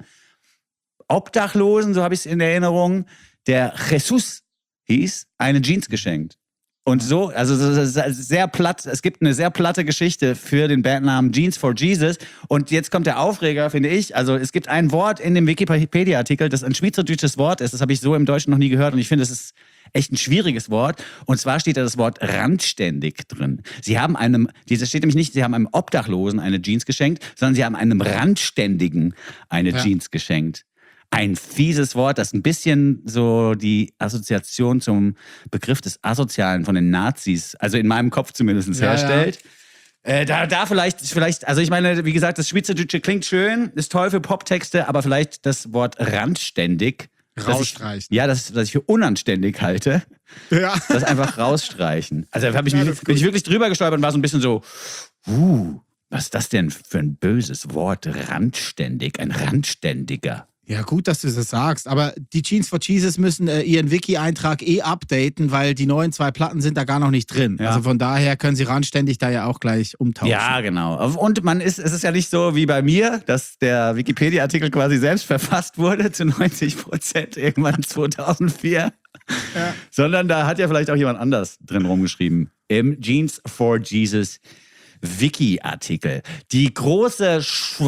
Obdachlosen, so habe ich es in Erinnerung, der Jesus hieß, eine Jeans geschenkt. Und so, also das ist sehr platt, es gibt eine sehr platte Geschichte für den Bandnamen Jeans for Jesus. Und jetzt kommt der Aufreger, finde ich. Also es gibt ein Wort in dem Wikipedia-Artikel, das ein schweizerdeutsches Wort ist. Das habe ich so im Deutschen noch nie gehört. Und ich finde, es ist echt ein schwieriges Wort. Und zwar steht da das Wort randständig drin. Sie haben einem, das steht nämlich nicht, sie haben einem Obdachlosen eine Jeans geschenkt, sondern sie haben einem Randständigen eine Ja. Jeans geschenkt. Ein fieses Wort, das ein bisschen so die Assoziation zum Begriff des Asozialen von den Nazis, also in meinem Kopf zumindest, Ja, herstellt. Äh, da, da vielleicht, vielleicht, also ich meine, wie gesagt, das Schweizerdeutsche klingt schön, ist toll für Poptexte, aber vielleicht das Wort randständig, das ich, Rausstreichen. ja, das, das ich für unanständig halte, Ja. das einfach rausstreichen. Also da hab ich Ja, mich, das ist bin ich gut. wirklich drüber gestolpert und war so ein bisschen so, uh, was ist das denn für ein böses Wort, randständig, ein Randständiger. Ja, gut, dass du das sagst. Aber die Jeans for Jesus müssen äh, ihren Wiki-Eintrag eh updaten, weil die neuen zwei Platten sind da gar noch nicht drin. Ja. Also von daher können sie randständig da ja auch gleich umtauschen. Ja, genau. Und man ist, es ist ja nicht so wie bei mir, dass der Wikipedia-Artikel quasi selbst verfasst wurde zu neunzig Prozent irgendwann zweitausendvier. Ja. Sondern da hat ja vielleicht auch jemand anders drin rumgeschrieben. Im Jeans for Jesus Wiki-Artikel. Die große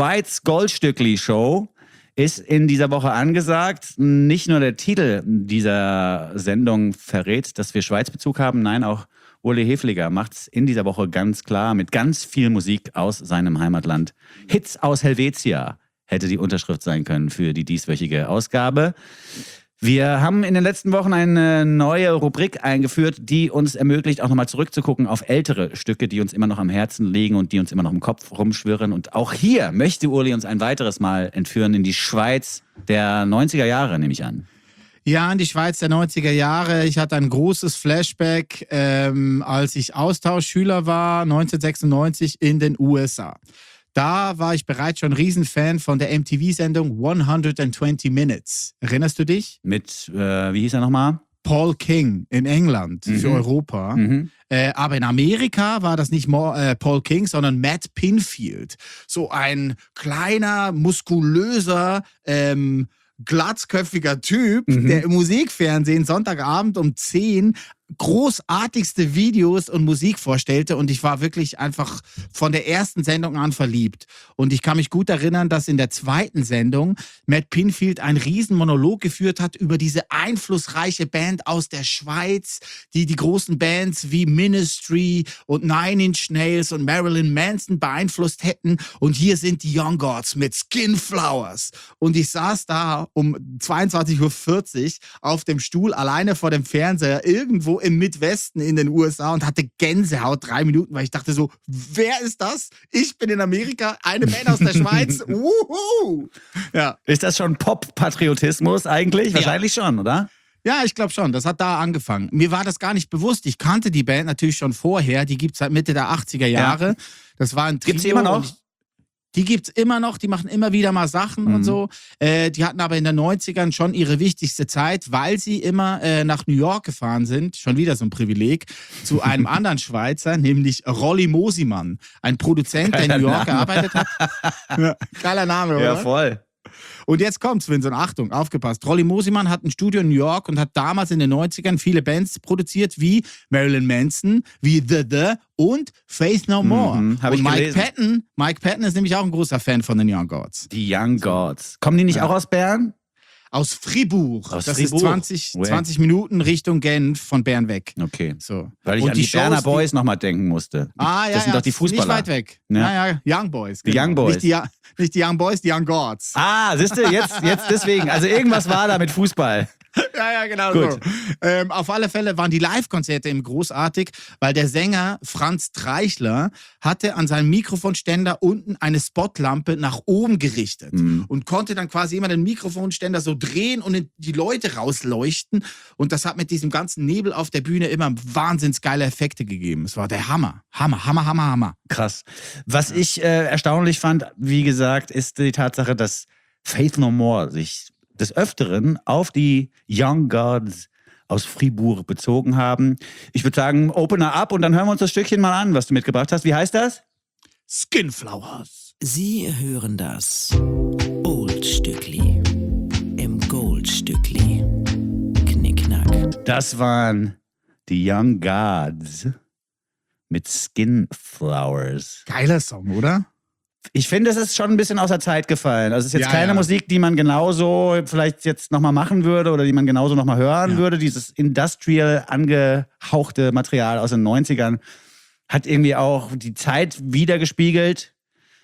Schweiz-Goldstückli-Show ist in dieser Woche angesagt. Nicht nur der Titel dieser Sendung verrät, dass wir Schweizbezug haben, nein, auch Uli Hefliger macht es in dieser Woche ganz klar mit ganz viel Musik aus seinem Heimatland. Hits aus Helvetia hätte die Unterschrift sein können für die dieswöchige Ausgabe. Wir haben in den letzten Wochen eine neue Rubrik eingeführt, die uns ermöglicht, auch nochmal zurückzugucken auf ältere Stücke, die uns immer noch am Herzen liegen und die uns immer noch im Kopf rumschwirren. Und auch hier möchte Uli uns ein weiteres Mal entführen in die Schweiz der neunziger Jahre, nehme ich an. Ja, in die Schweiz der neunziger Jahre. Ich hatte ein großes Flashback, ähm, als ich Austauschschüler war, neunzehnhundertsechsundneunzig in den U S A. Da war ich bereits schon Riesenfan von der M T V-Sendung hundertzwanzig Minutes. Erinnerst du dich? Mit, äh, wie hieß er nochmal? Paul King in England Mhm. für Europa. Mhm. Äh, aber in Amerika war das nicht Mo äh, Paul King, sondern Matt Pinfield. So ein kleiner, muskulöser, ähm, glatzköpfiger Typ, Mhm. der im Musikfernsehen Sonntagabend um zehn großartigste Videos und Musik vorstellte und ich war wirklich einfach von der ersten Sendung an verliebt. Und ich kann mich gut erinnern, dass in der zweiten Sendung Matt Pinfield einen riesen Monolog geführt hat über diese einflussreiche Band aus der Schweiz, die die großen Bands wie Ministry und Nine Inch Nails und Marilyn Manson beeinflusst hätten. Und hier sind die Young Gods mit Skin Flowers. Und ich saß da um zweiundzwanzig Uhr vierzig auf dem Stuhl alleine vor dem Fernseher irgendwo im Midwesten in den U S A und hatte Gänsehaut drei Minuten, weil ich dachte so, wer ist das? Ich bin in Amerika, eine Band aus der Schweiz. Wuhu! Ja. Ist das schon Pop-Patriotismus eigentlich? Ja. Wahrscheinlich schon, oder? Ja, ich glaube schon. Das hat da angefangen. Mir war das gar nicht bewusst. Ich kannte die Band natürlich schon vorher. Die gibt es seit Mitte der achtziger Jahre. Ja. Das war ein Trio. Gibt's die immer noch? und ich- Die gibt's immer noch, die machen immer wieder mal Sachen Mhm. und so. Äh, die hatten aber in den neunzigern schon ihre wichtigste Zeit, weil sie immer äh, nach New York gefahren sind, schon wieder so ein Privileg, zu einem anderen Schweizer, nämlich Rolli Mosimann, ein Produzent, der in Geiler New York Name. gearbeitet hat. Ja, geiler Name, oder? Ja, voll. Und jetzt kommt's, Vincent. Achtung, aufgepasst. Rolli Mosimann hat ein Studio in New York und hat damals in den neunzigern viele Bands produziert, wie Marilyn Manson, wie The The und Faith No More. Mhm, hab und ich Mike gelesen. Patton, Mike Patton ist nämlich auch ein großer Fan von den Young Gods. Die Young Gods. Kommen die nicht Ja. auch aus Bern? Aus Fribourg. Aus das Fribourg. ist zwanzig, Ouais. zwanzig Minuten Richtung Genf von Bern weg. Okay. So. Weil ich Und an die, Shows, Berner die- Boys nochmal denken musste. Ah, ja, das sind ja, doch die Fußballer. Nicht weit weg. Ja. Ja, ja, Young Boys. Die Young Boys. Nicht die, Ja- nicht die Young Boys, die Young Gods. Ah, siehst du, jetzt, jetzt deswegen. Also irgendwas war da mit Fußball. Ja, ja, genau Gut. so. Ähm, auf alle Fälle waren die Live-Konzerte eben großartig, weil der Sänger Franz Treichler hatte an seinem Mikrofonständer unten eine Spotlampe nach oben gerichtet Mhm. und konnte dann quasi immer den Mikrofonständer so drehen und die Leute rausleuchten. Und das hat mit diesem ganzen Nebel auf der Bühne immer wahnsinns geile Effekte gegeben. Es war der Hammer. Hammer, Hammer, Hammer, Hammer. Krass. Was ich äh, erstaunlich fand, wie gesagt, ist die Tatsache, dass Faith No More sich des Öfteren auf die Young Gods aus Fribourg bezogen haben. Ich würde sagen, Opener up und dann hören wir uns das Stückchen mal an, was du mitgebracht hast. Wie heißt das? Skinflowers. Sie hören das Oldstückli im Goldstückli. Knickknack. Das waren die Young Gods mit Skinflowers. Geiler Song, oder? Ich finde, es ist schon ein bisschen aus der Zeit gefallen. Also es ist jetzt Ja, keine ja. Musik, die man genauso vielleicht jetzt nochmal machen würde oder die man genauso nochmal hören Ja. würde. Dieses industrial angehauchte Material aus den neunzigern hat irgendwie auch die Zeit wiedergespiegelt.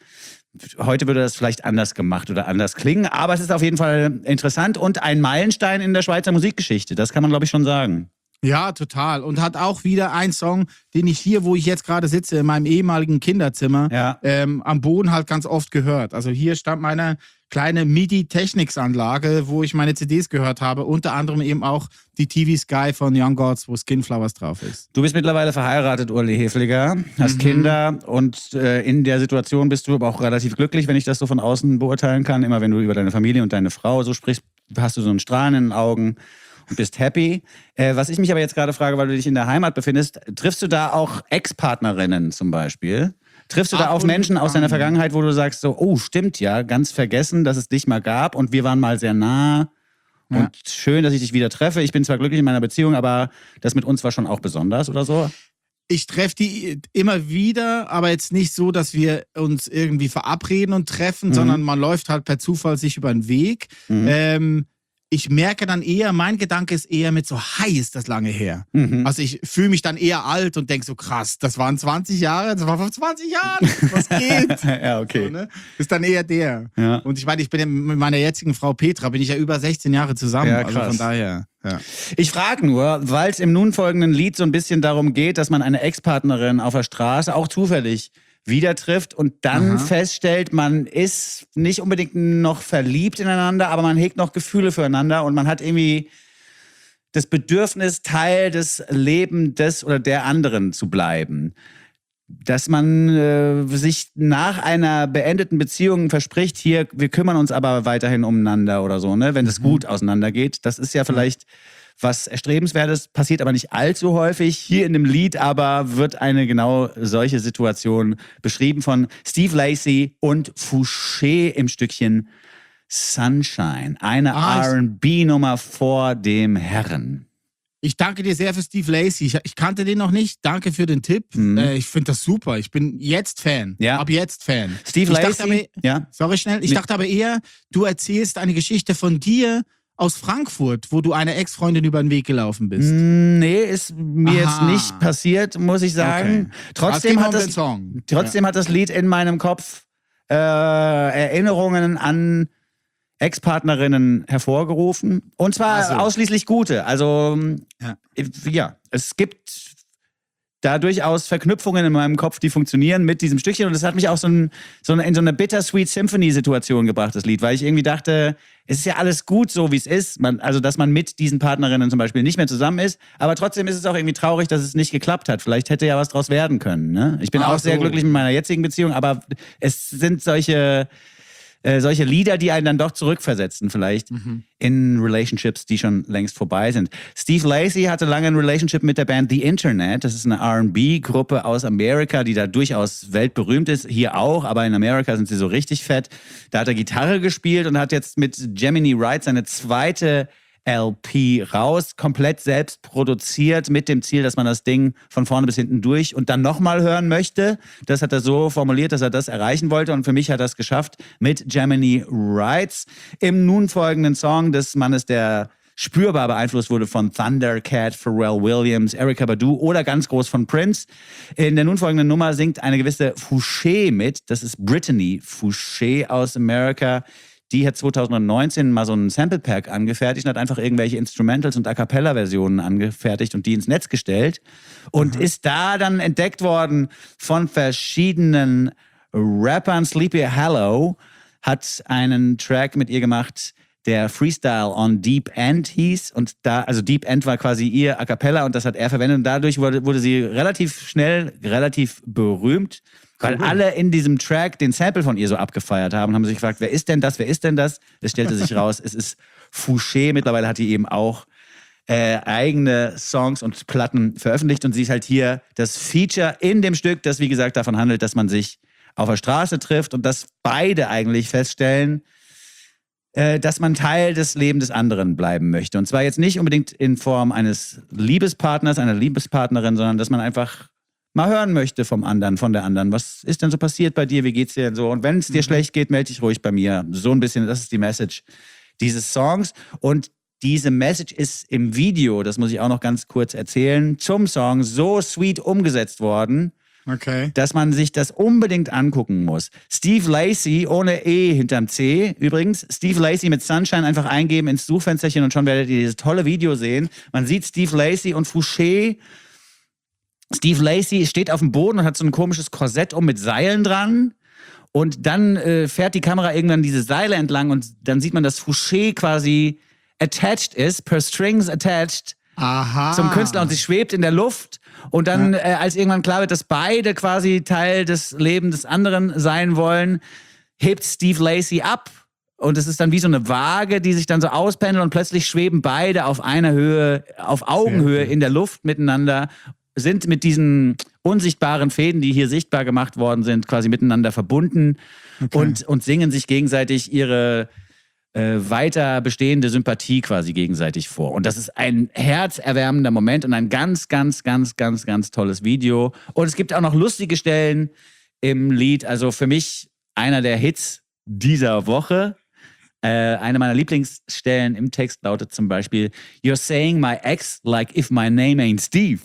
Heute würde das vielleicht anders gemacht oder anders klingen, aber es ist auf jeden Fall interessant und ein Meilenstein in der Schweizer Musikgeschichte. Das kann man, glaube ich, schon sagen. Ja, total. Und hat auch wieder einen Song, den ich hier, wo ich jetzt gerade sitze, in meinem ehemaligen Kinderzimmer, Ja. ähm, am Boden halt ganz oft gehört. Also hier stand meine kleine MIDI-Technics-Anlage, wo ich meine C Ds gehört habe. Unter anderem eben auch die T V Sky von Young Gods, wo Skinflowers drauf ist. Du bist mittlerweile verheiratet, Uli Hefliger, hast Mhm. Kinder und äh, in der Situation bist du aber auch relativ glücklich, wenn ich das so von außen beurteilen kann. Immer wenn du über deine Familie und deine Frau so sprichst, hast du so einen Strahlen in den Augen und bist happy. Äh, was ich mich aber jetzt gerade frage, weil du dich in der Heimat befindest, triffst du da auch Ex-Partnerinnen zum Beispiel? Triffst du da Ab auf und Menschen aus deiner an. Vergangenheit, wo du sagst so, oh, stimmt ja, ganz vergessen, dass es dich mal gab und wir waren mal sehr nah Ja. und schön, dass ich dich wieder treffe. Ich bin zwar glücklich in meiner Beziehung, aber das mit uns war schon auch besonders oder so? Ich treffe die immer wieder, aber jetzt nicht so, dass wir uns irgendwie verabreden und treffen, Mhm. sondern man läuft halt per Zufall sich über den Weg. Mhm. Ähm, ich merke dann eher, mein Gedanke ist eher mit so, hi, ist das lange her. Mhm. Also ich fühle mich dann eher alt und denke so, krass, das waren zwanzig Jahre, das war vor zwanzig Jahren, was geht? ja, okay. So, ne? Ist dann eher der. Ja. Und ich meine, ich bin ja mit meiner jetzigen Frau Petra, bin ich ja über sechzehn Jahre zusammen. Ja, also krass. von daher, ja. Ich frage nur, weil es im nun folgenden Lied so ein bisschen darum geht, dass man eine Ex-Partnerin auf der Straße auch zufällig wieder trifft und dann Aha. feststellt, man ist nicht unbedingt noch verliebt ineinander, aber man hegt noch Gefühle füreinander und man hat irgendwie das Bedürfnis, Teil des Lebens des oder der anderen zu bleiben. Dass man äh, sich nach einer beendeten Beziehung verspricht, hier, wir kümmern uns aber weiterhin umeinander oder so, ne, wenn es gut auseinandergeht. Das ist ja vielleicht was Erstrebenswertes, passiert aber nicht allzu häufig. Hier in dem Lied aber wird eine genau solche Situation beschrieben von Steve Lacy und Fouché im Stückchen Sunshine. Eine Ah, ich- R und B-Nummer vor dem Herren. Ich danke dir sehr für Steve Lacy. Ich, ich kannte den noch nicht. Danke für den Tipp. Mhm. Äh, ich finde das super. Ich bin jetzt Fan. Ja. Ab jetzt Fan. Steve Ich dachte Lacy, aber- ja. Sorry, schnell. Ich Nee. dachte aber eher, du erzählst eine Geschichte von dir aus Frankfurt, wo du einer Ex-Freundin über den Weg gelaufen bist. Nee, ist mir jetzt Aha. nicht passiert, muss ich sagen. Okay. Trotzdem, Also, hat es geht das, nur um den Song. trotzdem hat das Lied in meinem Kopf äh, Erinnerungen an Ex-Partnerinnen hervorgerufen. Und zwar Ach so. ausschließlich gute. Also, Ja. ja, es gibt da durchaus Verknüpfungen in meinem Kopf, die funktionieren mit diesem Stückchen. Und das hat mich auch so, ein, so eine, in so eine Bittersweet Symphony-Situation gebracht, das Lied. Weil ich irgendwie dachte, es ist ja alles gut so, wie es ist. Man, also, dass man mit diesen Partnerinnen zum Beispiel nicht mehr zusammen ist. Aber trotzdem ist es auch irgendwie traurig, dass es nicht geklappt hat. Vielleicht hätte ja was draus werden können. Ne? Ich bin Ach auch sehr so. glücklich mit meiner jetzigen Beziehung. Aber es sind solche äh, solche Lieder, die einen dann doch zurückversetzen vielleicht Mhm. in Relationships, die schon längst vorbei sind. Steve Lacy hatte lange ein Relationship mit der Band The Internet. Das ist eine R and B-Gruppe aus Amerika, die da durchaus weltberühmt ist. Hier auch, aber in Amerika sind sie so richtig fett. Da hat er Gitarre gespielt und hat jetzt mit Gemini Wright seine zweite L P raus, komplett selbst produziert mit dem Ziel, dass man das Ding von vorne bis hinten durch und dann nochmal hören möchte. Das hat er so formuliert, dass er das erreichen wollte und für mich hat er es geschafft mit Gemini Wright. Im nun folgenden Song des Mannes, der spürbar beeinflusst wurde von Thundercat, Pharrell Williams, Erykah Badu oder ganz groß von Prince. In der nun folgenden Nummer singt eine gewisse Fouché mit. Das ist Brittany Fouché aus Amerika. Die hat zwanzig neunzehn mal so einen Sample Pack angefertigt und hat einfach irgendwelche Instrumentals und A Cappella Versionen angefertigt und die ins Netz gestellt und mhm. ist da dann entdeckt worden von verschiedenen Rappern. Sleepy Hollow hat einen Track mit ihr gemacht, der Freestyle on Deep End hieß und da, also Deep End war quasi ihr A Cappella und das hat er verwendet und dadurch wurde, wurde sie relativ schnell, relativ berühmt. Weil alle in diesem Track den Sample von ihr so abgefeiert haben und haben sich gefragt, wer ist denn das, wer ist denn das? Es stellte sich raus, es ist Fouché. Mittlerweile hat die eben auch äh, eigene Songs und Platten veröffentlicht und sie ist halt hier das Feature in dem Stück, das wie gesagt davon handelt, dass man sich auf der Straße trifft und dass beide eigentlich feststellen, äh, dass man Teil des Lebens des anderen bleiben möchte. Und zwar jetzt nicht unbedingt in Form eines Liebespartners, einer Liebespartnerin, sondern dass man einfach mal hören möchte vom anderen, von der anderen. Was ist denn so passiert bei dir? Wie geht's dir denn so? Und wenn es dir mhm. schlecht geht, melde dich ruhig bei mir. So ein bisschen, das ist die Message dieses Songs. Und diese Message ist im Video, das muss ich auch noch ganz kurz erzählen, zum Song so sweet umgesetzt worden, okay. dass man sich das unbedingt angucken muss. Steve Lacy, ohne E hinterm C übrigens. Steve Lacy mit Sunshine einfach eingeben ins Suchfensterchen und schon werdet ihr dieses tolle Video sehen. Man sieht Steve Lacy und Fouché. Steve Lacy steht auf dem Boden und hat so ein komisches Korsett um mit Seilen dran. Und dann äh, fährt die Kamera irgendwann diese Seile entlang und dann sieht man, dass Fouché quasi attached ist, per strings attached Aha. zum Künstler und sie schwebt in der Luft. Und dann, ja. äh, als irgendwann klar wird, dass beide quasi Teil des Lebens des anderen sein wollen, hebt Steve Lacy ab. Und es ist dann wie so eine Waage, die sich dann so auspendelt und plötzlich schweben beide auf einer Höhe, auf Augenhöhe in der Luft miteinander, sind mit diesen unsichtbaren Fäden, die hier sichtbar gemacht worden sind, quasi miteinander verbunden okay. und, und singen sich gegenseitig ihre äh, weiter bestehende Sympathie quasi gegenseitig vor. Und das ist ein herzerwärmender Moment und ein ganz, ganz, ganz, ganz, ganz tolles Video. Und es gibt auch noch lustige Stellen im Lied. Also für mich einer der Hits dieser Woche. Äh, eine meiner Lieblingsstellen im Text lautet zum Beispiel: You're saying my ex like if my name ain't Steve.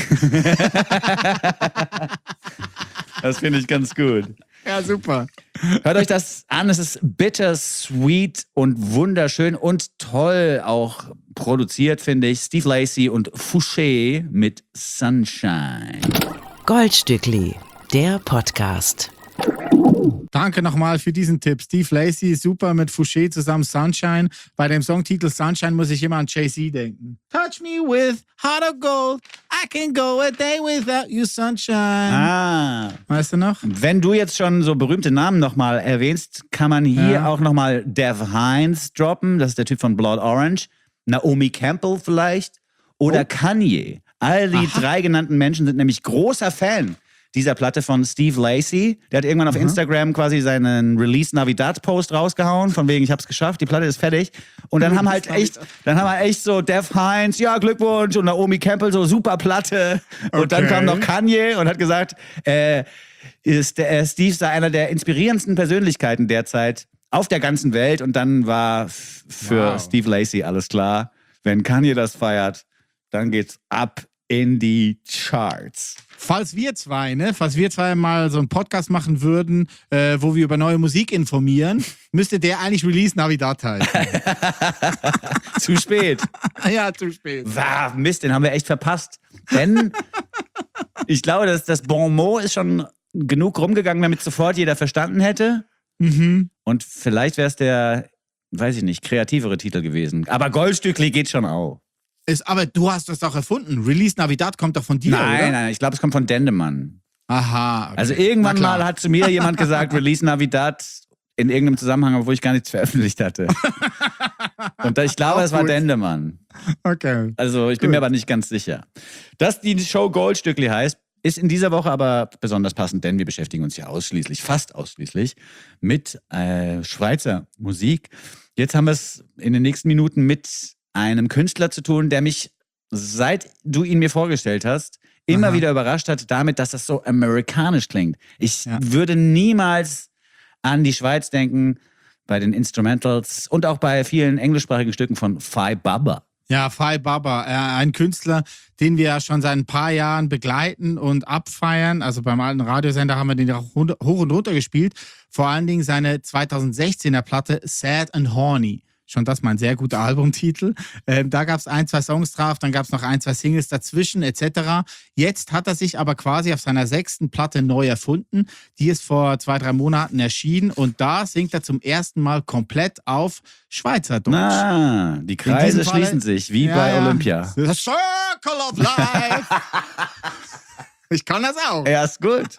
Das finde ich ganz gut. Ja, super. Hört euch das an, es ist bittersweet und wunderschön und toll auch produziert, finde ich. Steve Lacy und Fouché mit Sunshine. Goldstückli, der Podcast. Danke nochmal für diesen Tipp. Steve Lacy, super mit Fouché zusammen Sunshine. Bei dem Songtitel Sunshine muss ich immer an Jay-Z denken. Touch me with heart of gold. I can go a day without you, Sunshine. Ah. Weißt du noch? Wenn du jetzt schon so berühmte Namen nochmal erwähnst, kann man hier ja. auch nochmal Dev Hynes droppen. Das ist der Typ von Blood Orange. Naomi Campbell vielleicht. Oder oh. Kanye. All die Aha. drei genannten Menschen sind nämlich großer Fan dieser Platte von Steve Lacy. Der hat irgendwann auf mhm. Instagram quasi seinen Release Navidad Post rausgehauen, von wegen, ich hab's geschafft, die Platte ist fertig. Und dann haben halt echt, dann haben wir echt so Dev Hynes, ja, Glückwunsch, und Naomi Campbell, so super Platte. Und okay. dann kam noch Kanye und hat gesagt, äh, ist der, äh, Steve sei einer der inspirierendsten Persönlichkeiten derzeit auf der ganzen Welt. Und dann war f- für wow. Steve Lacy alles klar. Wenn Kanye das feiert, dann geht's ab in die Charts. Falls wir zwei, ne, falls wir zwei mal so einen Podcast machen würden, äh, wo wir über neue Musik informieren, müsste der eigentlich Release Navidad heißen. Zu spät. Ja, zu spät. Wow, Mist, den haben wir echt verpasst. Denn ich glaube, dass das Bon mot ist schon genug rumgegangen, damit sofort jeder verstanden hätte. Mhm. Und vielleicht wäre es der, weiß ich nicht, kreativere Titel gewesen. Aber Goldstückli geht schon auch. Ist, aber du hast das doch erfunden. Release Navidad kommt doch von dir, nein, oder? Nein, nein, ich glaube, es kommt von Dendemann. Aha. Okay. Also irgendwann mal hat zu mir jemand gesagt, Release Navidad in irgendeinem Zusammenhang, wo ich gar nichts veröffentlicht hatte. Und da, ich glaube, es war Dendemann. Okay. Also ich bin Gut. mir aber nicht ganz sicher. Dass die Show Goldstückli heißt, ist in dieser Woche aber besonders passend, denn wir beschäftigen uns ja ausschließlich, fast ausschließlich mit äh, Schweizer Musik. Jetzt haben wir es in den nächsten Minuten mit einem Künstler zu tun, der mich, seit du ihn mir vorgestellt hast, immer Aha. wieder überrascht hat damit, dass das so amerikanisch klingt. Ich Ja. würde niemals an die Schweiz denken bei den Instrumentals und auch bei vielen englischsprachigen Stücken von Fai Baba. Ja, Fai Baba, äh, ein Künstler, den wir ja schon seit ein paar Jahren begleiten und abfeiern. Also beim alten Radiosender haben wir den auch hoch und runter gespielt. Vor allen Dingen seine zweitausendsechzehner Platte Sad and Horny. Schon das mal ein sehr guter Albumtitel. Ähm, da gab es ein, zwei Songs drauf, dann gab es noch ein, zwei Singles dazwischen et cetera. Jetzt hat er sich aber quasi auf seiner sechsten Platte neu erfunden. Die ist vor zwei, drei Monaten erschienen und da singt er zum ersten Mal komplett auf Schweizerdeutsch. Ah, die Kreise diesem Falle- schließen sich, wie Ja, bei ja. Olympia. The Circle of Life. Ich kann das auch. Ja, ist gut.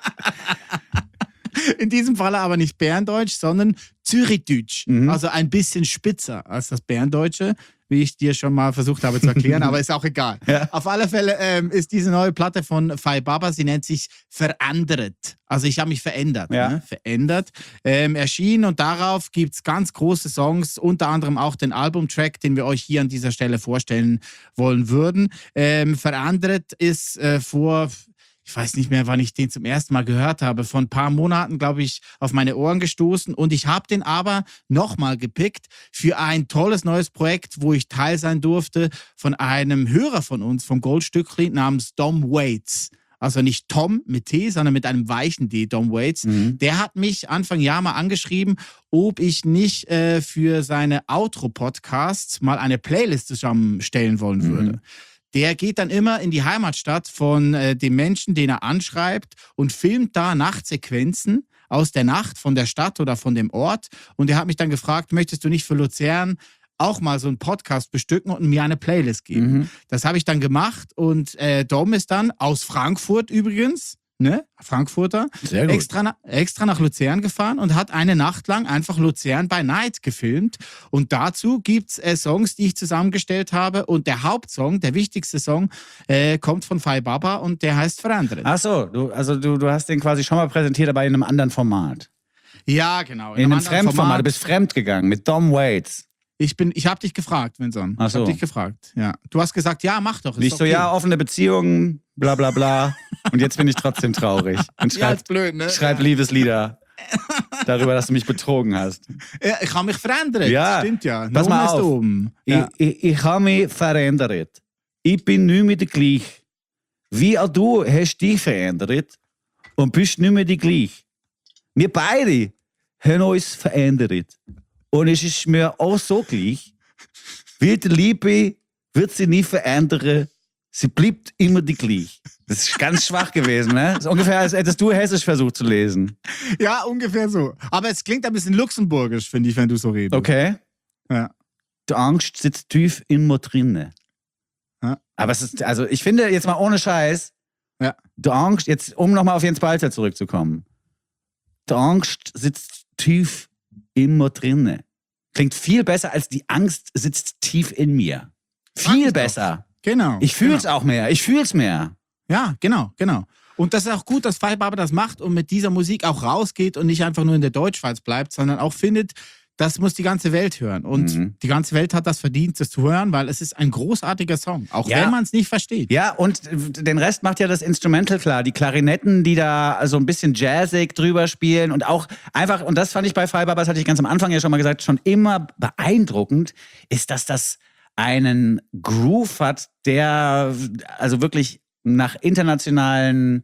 In diesem Falle aber nicht Berndeutsch, sondern Zürichdeutsch. Mhm. Also ein bisschen spitzer als das Berndeutsche, wie ich dir schon mal versucht habe zu erklären, aber ist auch egal. Ja. Auf alle Fälle ähm, ist diese neue Platte von Fai Baba, sie nennt sich Verandert. Also ich habe mich verändert. Ja. Ne? Verändert. Ähm, erschienen und darauf gibt es ganz große Songs, unter anderem auch den Albumtrack, den wir euch hier an dieser Stelle vorstellen wollen würden. Ähm, Verandert ist äh, vor... Ich weiß nicht mehr, wann ich den zum ersten Mal gehört habe. Vor ein paar Monaten, glaube ich, auf meine Ohren gestoßen. Und ich habe den aber nochmal gepickt für ein tolles neues Projekt, wo ich Teil sein durfte von einem Hörer von uns, vom Goldstückli, namens Dom Waits. Also nicht Tom mit T, sondern mit einem weichen D, Dom Waits. Mhm. Der hat mich Anfang Jahr mal angeschrieben, ob ich nicht äh, für seine Outro-Podcasts mal eine Playlist zusammenstellen wollen würde. Mhm. Der geht dann immer in die Heimatstadt von äh, dem Menschen, den er anschreibt und filmt da Nachtsequenzen aus der Nacht, von der Stadt oder von dem Ort. Und er hat mich dann gefragt, möchtest du nicht für Luzern auch mal so einen Podcast bestücken und mir eine Playlist geben? Mhm. Das habe ich dann gemacht und äh, Dom ist dann aus Frankfurt übrigens, ne, Frankfurter, Sehr gut. extra, na, extra nach Luzern gefahren und hat eine Nacht lang einfach Luzern by Night gefilmt. Und dazu gibt es äh, Songs, die ich zusammengestellt habe. Und der Hauptsong, der wichtigste Song, äh, kommt von Fai Baba und der heißt Verandert. Ach so, du, also du, du hast den quasi schon mal präsentiert, aber in einem anderen Format. Ja, genau. In, einem anderen Fremdformat. Du bist fremd gegangen mit Dom Waits. Ich, bin, ich habe dich gefragt, Vincent. Ach Ich so. habe dich gefragt, ja. Du hast gesagt, ja, mach doch. ist Nicht so, okay. ja, offene Beziehungen, bla bla bla. Und jetzt bin ich trotzdem traurig. Und Ja, schreib, ist blöd, ne? schreib Liebeslieder darüber, dass du mich betrogen hast. Ja, ich habe mich verändert. Ja. Stimmt ja. Pass Nun mal ist auf. oben. Ja. Ich, ich, ich habe mich verändert. Ich bin nicht mehr der gleiche. Wie auch du hast dich verändert und bist nicht mehr die gleiche. Wir beide haben uns verändert. Und es ist mir auch so gleich, wie die Liebe wird sie nie verändern. Sie bleibt immer die gleiche. Das ist ganz schwach gewesen, ne? Das ist ungefähr, als hättest du Hessisch versucht zu lesen. ja, ungefähr so. Aber es klingt ein bisschen luxemburgisch, finde ich, wenn du so redest. Okay? Ja. Die Angst sitzt tief in mir drinne. Ja. Aber es ist, also ich finde, jetzt mal ohne Scheiß, Ja. die Angst, jetzt um nochmal auf Jens Balzer zurückzukommen, die Angst sitzt tief in mir drinne. Klingt viel besser als die Angst sitzt tief in mir. Sag Viel ich doch. besser. Genau. Ich fühl's genau. auch mehr. Ich fühl's mehr. Ja, genau, genau. Und das ist auch gut, dass Fai Baba das macht und mit dieser Musik auch rausgeht und nicht einfach nur in der Deutschschweiz bleibt, sondern auch findet, das muss die ganze Welt hören. Und Mhm. die ganze Welt hat das verdient, das zu hören, weil es ist ein großartiger Song, auch Ja. wenn man es nicht versteht. Ja, und den Rest macht ja das Instrumental klar. Die Klarinetten, die da so ein bisschen jazzig drüber spielen und auch einfach, und das fand ich bei Fai Baba, das hatte ich ganz am Anfang ja schon mal gesagt, schon immer beeindruckend, ist, dass das einen Groove hat, der also wirklich nach internationalen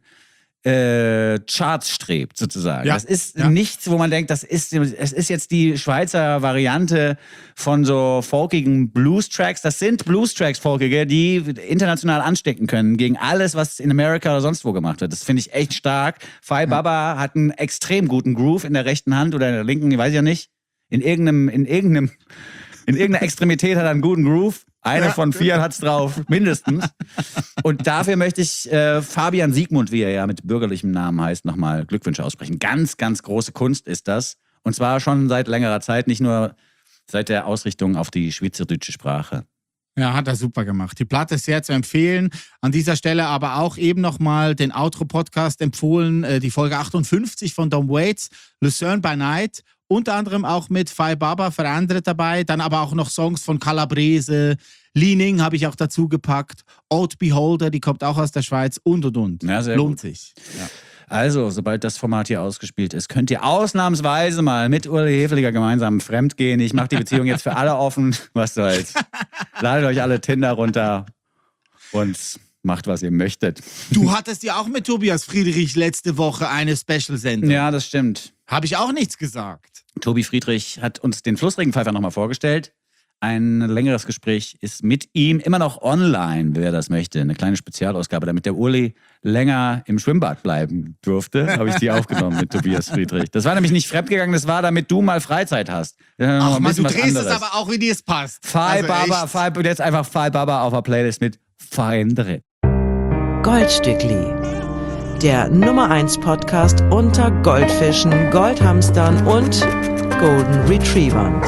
äh, Charts strebt, sozusagen. Ja. Das ist Ja. nichts, wo man denkt, das ist, es ist jetzt die Schweizer Variante von so folkigen Blues-Tracks. Das sind Blues-Tracks, folkige, die international anstecken können gegen alles, was in Amerika oder sonst wo gemacht wird. Das finde ich echt stark. Fai Baba hat einen extrem guten Groove in der rechten Hand oder in der linken, ich weiß ja nicht. In irgendeinem, in irgendeinem, in irgendeiner Extremität hat er einen guten Groove. Einer Ja. von vier hat's drauf, mindestens. Und dafür möchte ich äh, Fabian Siegmund, wie er ja mit bürgerlichem Namen heißt, nochmal Glückwünsche aussprechen. Ganz, ganz große Kunst ist das. Und zwar schon seit längerer Zeit, nicht nur seit der Ausrichtung auf die schweizerdeutsche Sprache. Ja, hat er super gemacht. Die Platte ist sehr zu empfehlen. An dieser Stelle aber auch eben nochmal den Outro-Podcast empfohlen, äh, die Folge achtundfünfzig von Tom Waits, Lucerne by Night, unter anderem auch mit Fai Baba verändert dabei, dann aber auch noch Songs von Calabrese, Li Ning habe ich auch dazu gepackt, Old Beholder, die kommt auch aus der Schweiz und und und. Ja, sehr Lohnt gut. sich. Ja. Also, sobald das Format hier ausgespielt ist, könnt ihr ausnahmsweise mal mit Uli Hefeliger gemeinsam fremdgehen. Ich mache die Beziehung jetzt für alle offen. Was soll's. Ladet euch alle Tinder runter und macht, was ihr möchtet. Du hattest ja auch mit Tobias Friedrich letzte Woche eine Special-Sendung. Ja, das stimmt. Habe ich auch nichts gesagt. Tobi Friedrich hat uns den Flussregenpfeifer nochmal vorgestellt. Ein längeres Gespräch ist mit ihm immer noch online, wer das möchte. Eine kleine Spezialausgabe, damit der Uli länger im Schwimmbad bleiben durfte, habe ich die aufgenommen mit Tobias Friedrich. Das war nämlich nicht fremdgegangen, das war, damit du mal Freizeit hast. Ach man, du drehst es aber auch, wie dir es passt. Fai Also Baba, echt. Fai, und jetzt einfach Fai Baba auf der Playlist mit Verändere. Goldstückli. Der Nummer eins Podcast unter Goldfischen, Goldhamstern und Golden Retrievern.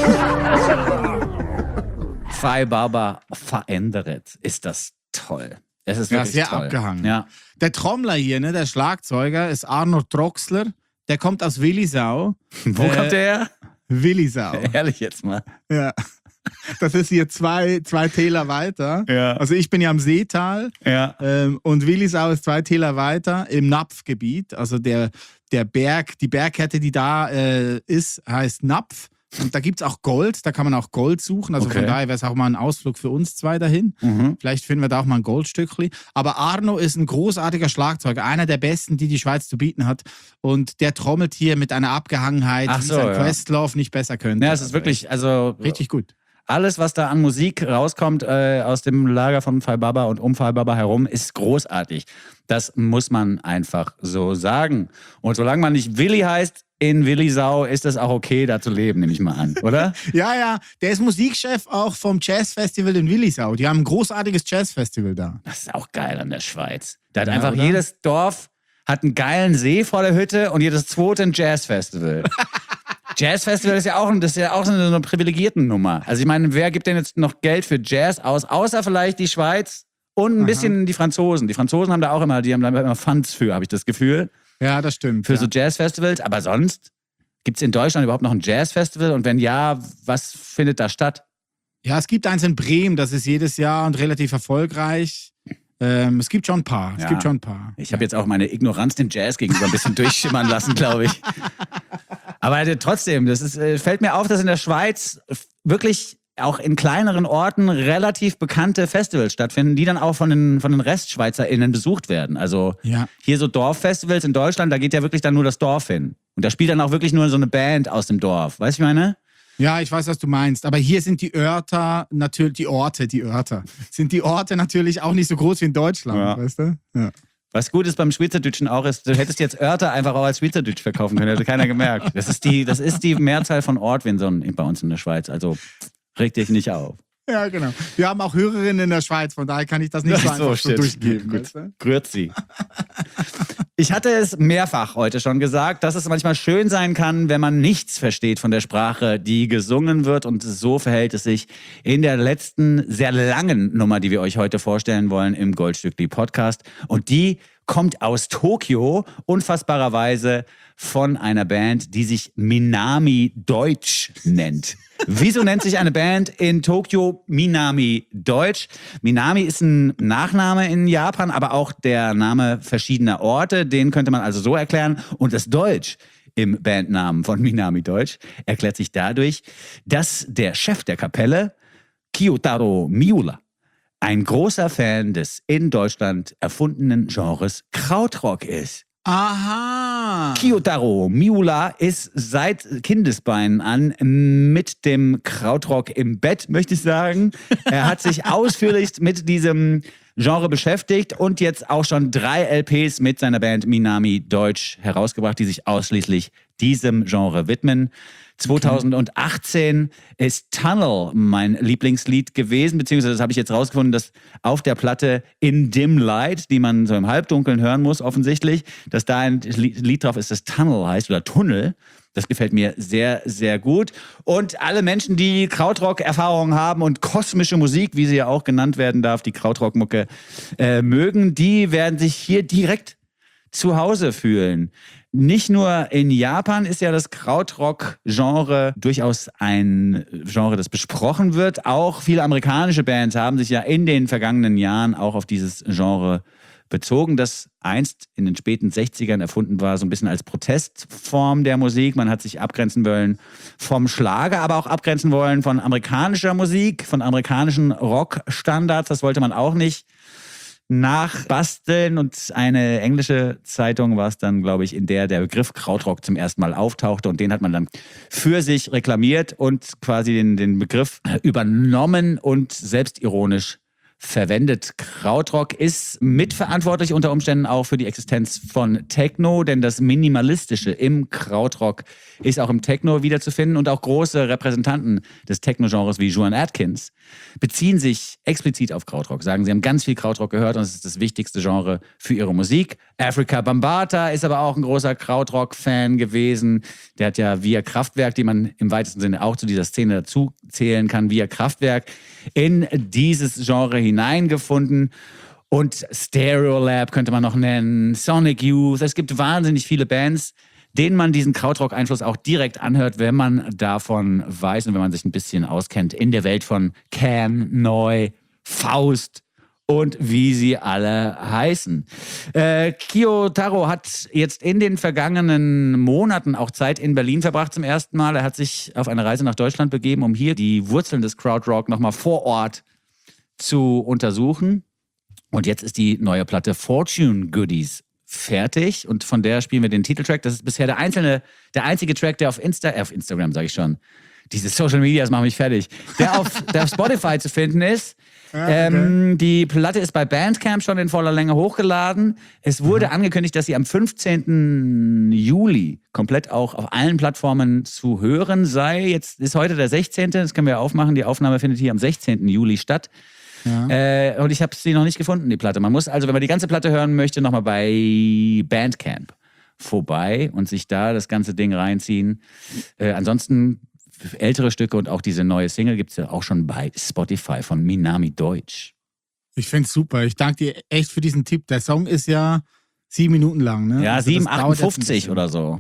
Fai Baba verändert. Ist das toll. Es ist Ja, wirklich sehr toll. abgehangen. Ja. Der Trommler hier, ne, der Schlagzeuger, ist Arno Troxler. Der kommt aus Willisau. Wo Äh, kommt der her? Willisau. Ehrlich jetzt mal. Ja. Das ist hier zwei, zwei Täler weiter. Ja. Also ich bin ja am Seetal Ja. ähm, und Willisau ist zwei Täler weiter im Napfgebiet. Also der, der Berg, die Bergkette, die da äh, ist, heißt Napf. Und da gibt es auch Gold, da kann man auch Gold suchen. Also Okay. von daher wäre es auch mal ein Ausflug für uns zwei dahin. Mhm. Vielleicht finden wir da auch mal ein Goldstückli. Aber Arno ist ein großartiger Schlagzeuger, einer der besten, die die Schweiz zu bieten hat. Und der trommelt hier mit einer Abgehangenheit, Ach wie so, sein ja. Questlove nicht besser könnte. Ja, es ist Also wirklich, also echt richtig gut. alles, was da an Musik rauskommt äh, aus dem Lager von Fai Baba und um Fai Baba herum, ist großartig. Das muss man einfach so sagen. Und solange man nicht Willi heißt in Willisau, ist das auch okay, da zu leben, nehme ich mal an, oder? Ja, ja, der ist Musikchef auch vom Jazzfestival in Willisau. Die haben ein großartiges Jazzfestival da. Das ist auch geil an der Schweiz. Da hat Ja, einfach oder? jedes Dorf hat einen geilen See vor der Hütte und jedes zweite ein Jazzfestival. Jazzfestival ist ja auch, das ist ja auch so eine, so eine privilegierten Nummer. Also ich meine, wer gibt denn jetzt noch Geld für Jazz aus, außer vielleicht die Schweiz und ein bisschen die Franzosen. Die Franzosen haben da auch immer, die haben da immer Funds für, habe ich das Gefühl, Ja, das stimmt. für ja. so Jazzfestivals. Aber sonst, gibt es in Deutschland überhaupt noch ein Jazzfestival? Und wenn ja, was findet da statt? Ja, es gibt eins in Bremen, das ist jedes Jahr und relativ erfolgreich. Ähm, es gibt schon ein paar. Es Ja. gibt schon ein paar. Ich habe jetzt auch meine Ignoranz dem Jazz gegenüber ein bisschen durchschimmern lassen, glaube ich. Aber äh, trotzdem, das ist, äh, fällt mir auf, dass in der Schweiz wirklich auch in kleineren Orten relativ bekannte Festivals stattfinden, die dann auch von den, von den RestschweizerInnen besucht werden. Also Ja. hier so Dorffestivals in Deutschland, da geht ja wirklich dann nur das Dorf hin. Und da spielt dann auch wirklich nur so eine Band aus dem Dorf. Weißt du, was ich meine? Ja, ich weiß, was du meinst. Aber hier sind die Örter natürlich, die Orte, die Örter, sind die Orte natürlich auch nicht so groß wie in Deutschland, Ja. weißt du? Ja. Was gut ist beim Schweizerdeutschen auch ist, du hättest jetzt Örter einfach auch als Schweizerdeutsch verkaufen können, hätte keiner gemerkt. Das ist die, das ist die Mehrzahl von Ortwinson bei uns in der Schweiz. Also reg dich nicht auf. Ja, genau. Wir haben auch Hörerinnen in der Schweiz, von daher kann ich das nicht so Ach so, einfach so shit. durchgeben. Gut. Weißt du? Grüezi. Ich hatte es mehrfach heute schon gesagt, dass es manchmal schön sein kann, wenn man nichts versteht von der Sprache, die gesungen wird. Und so verhält es sich in der letzten, sehr langen Nummer, die wir euch heute vorstellen wollen im Goldstückli Podcast. Und die kommt aus Tokio, unfassbarerweise von einer Band, die sich Minami Deutsch nennt. Wieso nennt sich eine Band in Tokio Minami Deutsch? Minami ist ein Nachname in Japan, aber auch der Name verschiedener Orte. Den könnte man also so erklären. Und das Deutsch im Bandnamen von Minami Deutsch erklärt sich dadurch, dass der Chef der Kapelle, Kiyotaro Miura, ein großer Fan des in Deutschland erfundenen Genres Krautrock ist. Aha. Kiyotaro Miura ist seit Kindesbeinen an mit dem Krautrock im Bett, möchte ich sagen. Er hat sich ausführlichst mit diesem Genre beschäftigt und jetzt auch schon drei L Ps mit seiner Band Minami Deutsch herausgebracht, die sich ausschließlich diesem Genre widmen. zweitausendachtzehn ist Tunnel mein Lieblingslied gewesen, beziehungsweise das habe ich jetzt rausgefunden, dass auf der Platte In Dim Light, die man so im Halbdunkeln hören muss offensichtlich, dass da ein Lied drauf ist, das Tunnel heißt oder Tunnel. Das gefällt mir sehr, sehr gut. Und alle Menschen, die Krautrock-Erfahrungen haben und kosmische Musik, wie sie ja auch genannt werden darf, die Krautrock-Mucke äh, mögen, die werden sich hier direkt zu Hause fühlen. Nicht nur in Japan ist ja das Krautrock-Genre durchaus ein Genre, das besprochen wird. Auch viele amerikanische Bands haben sich ja in den vergangenen Jahren auch auf dieses Genre bezogen, das einst in den späten sechzigern erfunden war, so ein bisschen als Protestform der Musik. Man hat sich abgrenzen wollen vom Schlager, aber auch abgrenzen wollen von amerikanischer Musik, von amerikanischen Rockstandards. Das wollte man auch nicht nachbasteln. Und eine englische Zeitung war es dann, glaube ich, in der der Begriff Krautrock zum ersten Mal auftauchte. Und den hat man dann für sich reklamiert und quasi den, den Begriff übernommen und selbstironisch verwendet. Krautrock ist mitverantwortlich unter Umständen auch für die Existenz von Techno, denn das Minimalistische im Krautrock ist auch im Techno wiederzufinden und auch große Repräsentanten des Techno-Genres wie Juan Atkins beziehen sich explizit auf Krautrock, sagen, sie haben ganz viel Krautrock gehört und es ist das wichtigste Genre für ihre Musik. Afrika Bambaataa ist aber auch ein großer Krautrock-Fan gewesen. Der hat ja via Kraftwerk, die man im weitesten Sinne auch zu dieser Szene dazu zählen kann, via Kraftwerk in dieses Genre hineingefunden. Und Stereolab könnte man noch nennen, Sonic Youth. Es gibt wahnsinnig viele Bands, denen man diesen Krautrock-Einfluss auch direkt anhört, wenn man davon weiß und wenn man sich ein bisschen auskennt in der Welt von Can, Neu, Faust und wie sie alle heißen. Äh, Kiyotaro hat jetzt in den vergangenen Monaten auch Zeit in Berlin verbracht zum ersten Mal. Er hat sich auf eine Reise nach Deutschland begeben, um hier die Wurzeln des Krautrock nochmal vor Ort zu untersuchen. Und jetzt ist die neue Platte Fortune Goodies fertig und von der spielen wir den Titeltrack. Das ist bisher der einzelne, der einzige Track, der auf Insta, äh, auf Instagram sage ich schon, diese Social Medias machen mich fertig, der auf, der auf Spotify zu finden ist. Ja, okay. ähm, die Platte ist bei Bandcamp schon in voller Länge hochgeladen. Es wurde mhm. angekündigt, dass sie am fünfzehnten Juli komplett auch auf allen Plattformen zu hören sei. Jetzt ist heute der sechzehnte Das können wir aufmachen. Die Aufnahme findet hier am sechzehnten Juli statt. Ja. Äh, und ich habe sie noch nicht gefunden, die Platte. Man muss also, wenn man die ganze Platte hören möchte, nochmal bei Bandcamp vorbei und sich da das ganze Ding reinziehen. Äh, ansonsten ältere Stücke und auch diese neue Single gibt es ja auch schon bei Spotify von Minami Deutsch. Ich finde es super. Ich danke dir echt für diesen Tipp. Der Song ist ja sieben Minuten lang, ne? Ja, also sieben achtundfünfzig oder so.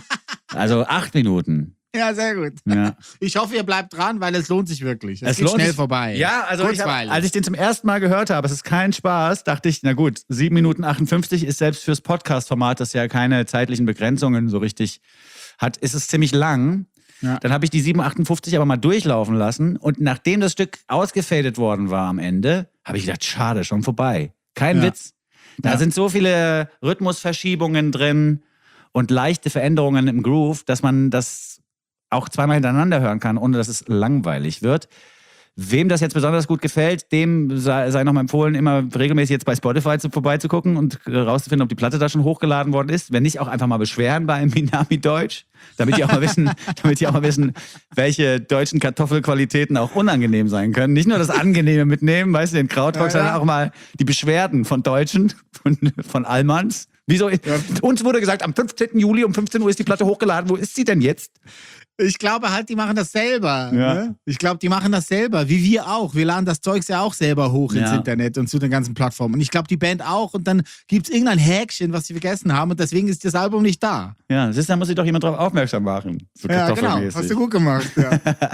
Also acht Minuten. Ja, sehr gut. Ja. Ich hoffe, ihr bleibt dran, weil es lohnt sich wirklich. Es, es geht lohnt schnell sich vorbei. Ja, also ich hab, als ich den zum ersten Mal gehört habe, es ist kein Spaß, dachte ich, na gut, sieben Minuten achtundfünfzig ist selbst fürs Podcast-Format, das ja keine zeitlichen Begrenzungen so richtig hat, ist es ziemlich lang. Ja. Dann habe ich die sieben achtundfünfzig aber mal durchlaufen lassen und nachdem das Stück ausgefadet worden war am Ende, habe ich gedacht, schade, schon vorbei. Kein ja. Witz. Da ja. sind so viele Rhythmusverschiebungen drin und leichte Veränderungen im Groove, dass man das auch zweimal hintereinander hören kann, ohne dass es langweilig wird. Wem das jetzt besonders gut gefällt, dem sei, sei nochmal empfohlen, immer regelmäßig jetzt bei Spotify zu, vorbeizugucken und rauszufinden, ob die Platte da schon hochgeladen worden ist. Wenn nicht, auch einfach mal beschweren bei Minami Deutsch, damit die auch mal wissen, damit die auch mal wissen, welche deutschen Kartoffelqualitäten auch unangenehm sein können. Nicht nur das Angenehme mitnehmen, weißt du, den Krautrock, ja, sondern auch mal die Beschwerden von Deutschen, von, von Allmanns. Wieso? Ja. Uns wurde gesagt, am fünfzehnten Juli um fünfzehn Uhr ist die Platte hochgeladen. Wo ist sie denn jetzt? Ich glaube halt, die machen das selber. Ja. Ne? Ich glaube, die machen das selber, wie wir auch. Wir laden das Zeugs ja auch selber hoch ins ja. Internet und zu den ganzen Plattformen. Und ich glaube, die Band auch. Und dann gibt es irgendein Häkchen, was sie vergessen haben. Und deswegen ist das Album nicht da. Ja, siehst, da muss ich doch jemand drauf aufmerksam machen. So ja, genau. Hast du gut gemacht. Ja.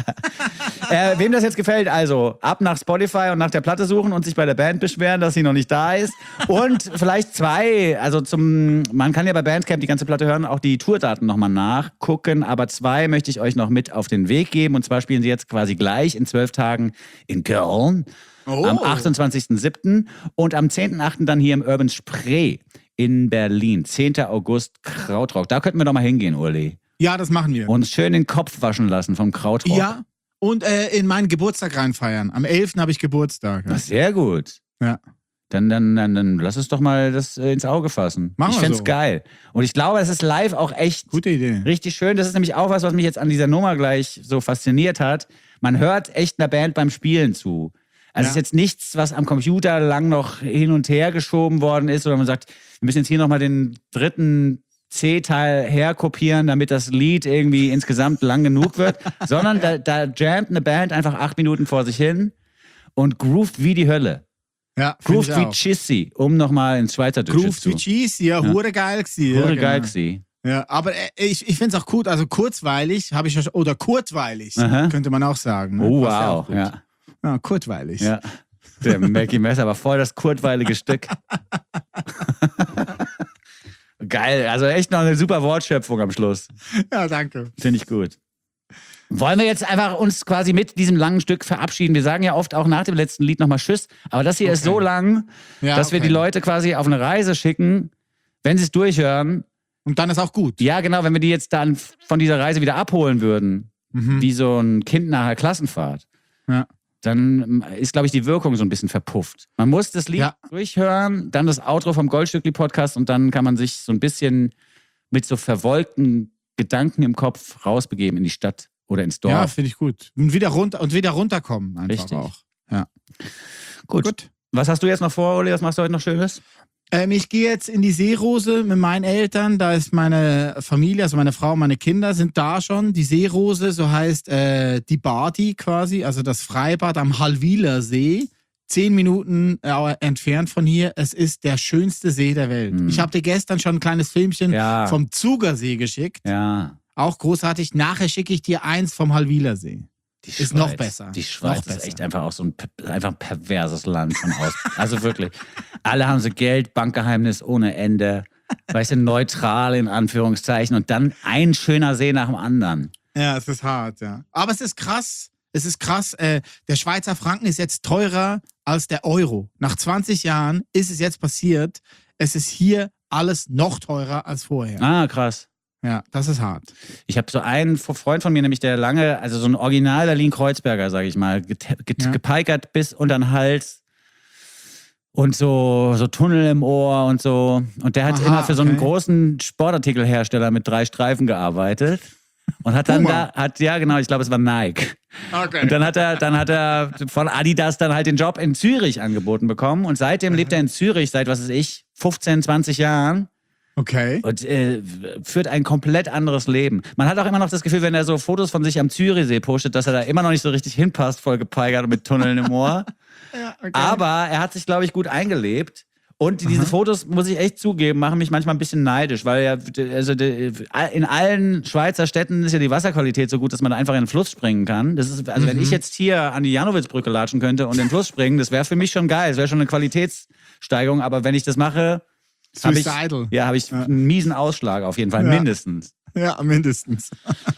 äh, wem das jetzt gefällt, also ab nach Spotify und nach der Platte suchen und sich bei der Band beschweren, dass sie noch nicht da ist. Und vielleicht zwei, also zum, man kann ja bei Bandcamp die ganze Platte hören, auch die Tourdaten nochmal nachgucken. Aber zwei möchte ich euch noch mit auf den Weg geben. Und zwar spielen sie jetzt quasi gleich in zwölf Tagen in Köln. Oh. Am achtundzwanzigsten siebten und am zehnten achten dann hier im Urban Spree in Berlin. zehnten August Krautrock. Da könnten wir doch mal hingehen, Uli. Ja, das machen wir. Und schön den Kopf waschen lassen vom Krautrock. Ja, und äh, in meinen Geburtstag reinfeiern. Am elften habe ich Geburtstag. Ja. Ach, sehr gut. Ja. Dann, dann, dann, dann lass es doch mal das äh, ins Auge fassen. Machen ich wir find's so. geil. Und ich glaube, es ist live auch echt Gute Idee. richtig schön. Das ist nämlich auch was, was mich jetzt an dieser Nummer gleich so fasziniert hat. Man hört echt einer Band beim Spielen zu. Also Ja. es ist jetzt nichts, was am Computer lang noch hin und her geschoben worden ist, oder man sagt, wir müssen jetzt hier nochmal den dritten C-Teil herkopieren, damit das Lied irgendwie insgesamt lang genug wird, sondern da, da jammt eine Band einfach acht Minuten vor sich hin und groovt wie die Hölle. Ja, find Grooved ich wie auch. Chissy, um nochmal ins Schweizerdeutsche Grooved zu. wie Cheese, ja, hure geil gewesen. ja, Hure genau. geil gewesen. Ja, aber äh, ich, ich finde es auch gut, also kurzweilig habe ich ja schon, oder kurzweilig, Aha. könnte man auch sagen. Ne? Oh Passt ja auch wow, gut. ja. Ja, kurzweilig. ja. Der Mackie Messer war voll das kurzweilige Stück. Geil, also echt noch eine super Wortschöpfung am Schluss. Ja, danke. Finde ich gut. Wollen wir jetzt einfach uns quasi mit diesem langen Stück verabschieden? Wir sagen ja oft auch nach dem letzten Lied nochmal Tschüss, aber das hier ist Okay. so lang, Ja, dass wir okay. die Leute quasi auf eine Reise schicken, wenn sie es durchhören. Und dann ist auch gut. Ja, genau, wenn wir die jetzt dann von dieser Reise wieder abholen würden, Mhm. wie so ein Kind nach einer Klassenfahrt, Ja. dann ist, glaube ich, die Wirkung so ein bisschen verpufft. Man muss das Lied Ja. durchhören, dann das Outro vom Goldstückli-Podcast und dann kann man sich so ein bisschen mit so verwolkten Gedanken im Kopf rausbegeben in die Stadt oder ins Dorf. Ja, finde ich gut. Und wieder runter und wieder runterkommen einfach Richtig. auch. Ja. Gut. Gut. Was hast du jetzt noch vor, Uli? Was machst du heute noch Schönes? Ähm, ich gehe jetzt in die Seerose mit meinen Eltern. Da ist meine Familie, also meine Frau und meine Kinder sind da schon. Die Seerose, so heißt äh, die Badi quasi, also das Freibad am Hallwiler See. Zehn Minuten äh, entfernt von hier. Es ist der schönste See der Welt. Mhm. Ich habe dir gestern schon ein kleines Filmchen Ja. vom Zugersee geschickt. Ja. Auch großartig. Nachher schicke ich dir eins vom Hallwiler See. Die Ist noch besser. Die Schweiz Noch ist besser. echt einfach auch so ein, pe- einfach ein perverses Land von aus. Also wirklich. Alle haben so Geld, Bankgeheimnis ohne Ende. Weißt du, neutral in Anführungszeichen. Und dann ein schöner See nach dem anderen. Ja, es ist hart, ja. Aber es ist krass. Es ist krass. Äh, der Schweizer Franken ist jetzt teurer als der Euro. Nach zwanzig Jahren ist es jetzt passiert. Es ist hier alles noch teurer als vorher. Ah, krass. Ja, das ist hart. Ich habe so einen Freund von mir, nämlich der lange, also so ein Original Berlin-Kreuzberger, sage ich mal, get, get, Ja. gepeikert bis unter den Hals und so, so Tunnel im Ohr und so. Und der hat Aha, immer für so einen okay. großen Sportartikelhersteller mit drei Streifen gearbeitet. Und hat dann Puma. da, hat, ja genau, ich glaube, es war Nike. Okay. Und dann hat er, dann hat er von Adidas dann halt den Job in Zürich angeboten bekommen. Und seitdem lebt er in Zürich, seit, was weiß ich, fünfzehn, zwanzig Jahren. Okay. Und äh, führt ein komplett anderes Leben. Man hat auch immer noch das Gefühl, wenn er so Fotos von sich am Zürichsee postet, dass er da immer noch nicht so richtig hinpasst, voll gepeigert und mit Tunneln im Ohr. Ja, okay. Aber er hat sich, glaube ich, gut eingelebt. Und diese Fotos, muss ich echt zugeben, machen mich manchmal ein bisschen neidisch, weil ja, also die- in allen Schweizer Städten ist ja die Wasserqualität so gut, dass man da einfach in den Fluss springen kann. Das ist, also wenn ich jetzt hier an die Janowitzbrücke latschen könnte und in den Fluss springen, das wäre für mich schon geil. Das wäre schon eine Qualitätssteigerung. Aber wenn ich das mache, habe ich, Suicidal. ja, habe ich einen miesen Ausschlag auf jeden Fall, Ja. mindestens. Ja, mindestens.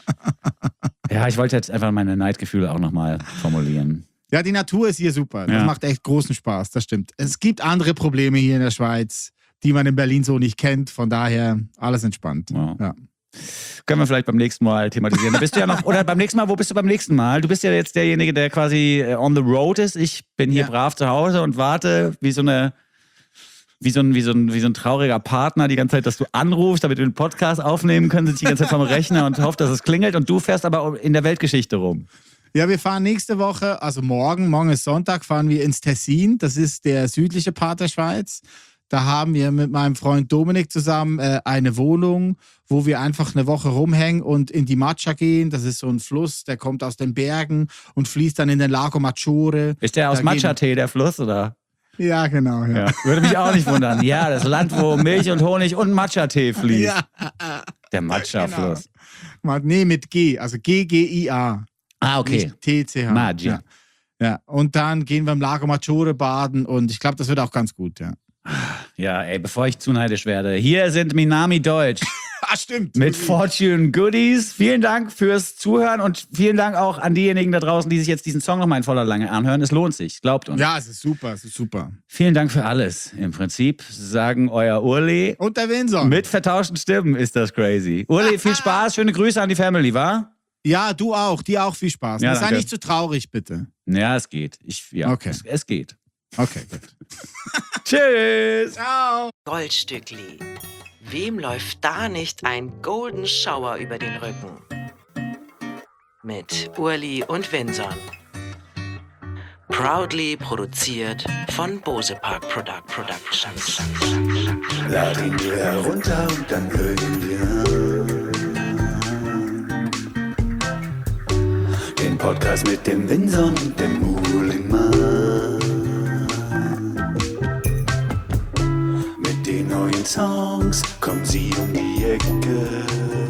Ja, ich wollte jetzt einfach meine Neidgefühle auch nochmal formulieren. Ja, die Natur ist hier super. Das Ja. macht echt großen Spaß, das stimmt. Es gibt andere Probleme hier in der Schweiz, die man in Berlin so nicht kennt. Von daher alles entspannt. Wow. Ja. Können wir vielleicht beim nächsten Mal thematisieren. Da bist du ja noch, oder beim nächsten Mal, wo bist du beim nächsten Mal? Du bist ja jetzt derjenige, der quasi äh, on the road ist. Ich bin hier Ja. brav zu Hause und warte wie so eine, wie so ein, wie so ein, wie so ein trauriger Partner die ganze Zeit, dass du anrufst, damit wir einen Podcast aufnehmen können, sitze ich die ganze Zeit vom Rechner und hoffe, dass es klingelt und du fährst aber in der Weltgeschichte rum. Ja, wir fahren nächste Woche, also morgen, morgen ist Sonntag, fahren wir ins Tessin. Das ist der südliche Part der Schweiz. Da haben wir mit meinem Freund Dominik zusammen äh, eine Wohnung, wo wir einfach eine Woche rumhängen und in die Maccia gehen. Das ist so ein Fluss, der kommt aus den Bergen und fließt dann in den Lago Maggiore. Ist der aus Da Matcha-Tee, der Fluss, oder? gehen- Ja, genau. Ja. Ja. Würde mich auch nicht wundern. Ja, das Land, wo Milch und Honig und Matcha-Tee fließt. Ja. Der Matcha-Fluss. Mal- Nee, mit G, also G G I A. Ah, okay. Nicht T C H. Maggia. Ja. Ja, und dann gehen wir im Lago Maggiore baden und ich glaube, das wird auch ganz gut, ja. Ja, ey, bevor ich zu neidisch werde. Hier sind Minami Deutsch Ah, stimmt. mit Fortune Goodies. Vielen Dank fürs Zuhören und vielen Dank auch an diejenigen da draußen, die sich jetzt diesen Song nochmal in voller Länge anhören. Es lohnt sich, glaubt uns. Ja, es ist super, es ist super. Vielen Dank für alles. Im Prinzip sagen euer Urli. Und der Winson. Mit vertauschten Stimmen ist das crazy. Urli, viel Spaß, schöne Grüße an die Family, wa? Ja, du auch. Dir auch viel Spaß. Ja, Sei danke. nicht zu traurig, bitte. Ja, es geht. Ich, ja, Okay. es, es geht. Okay, gut. Tschüss. Ciao. Goldstückli. Wem läuft da nicht ein Golden Shower über den Rücken? Mit Urli und Vinson. Proudly produziert von Bosepark Product Productions. Laden wir herunter und dann hören wir an. Den Podcast mit dem Vinson und dem Muhlingmann. Mit den neuen Songs kommen sie um die Ecke.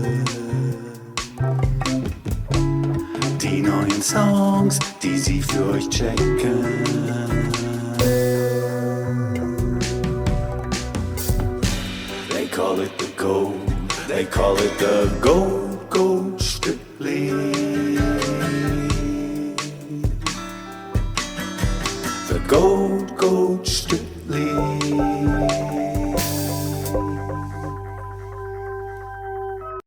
Die neuen Songs, die sie für euch checken. They call it the gold, they call it the gold, Goldstückli.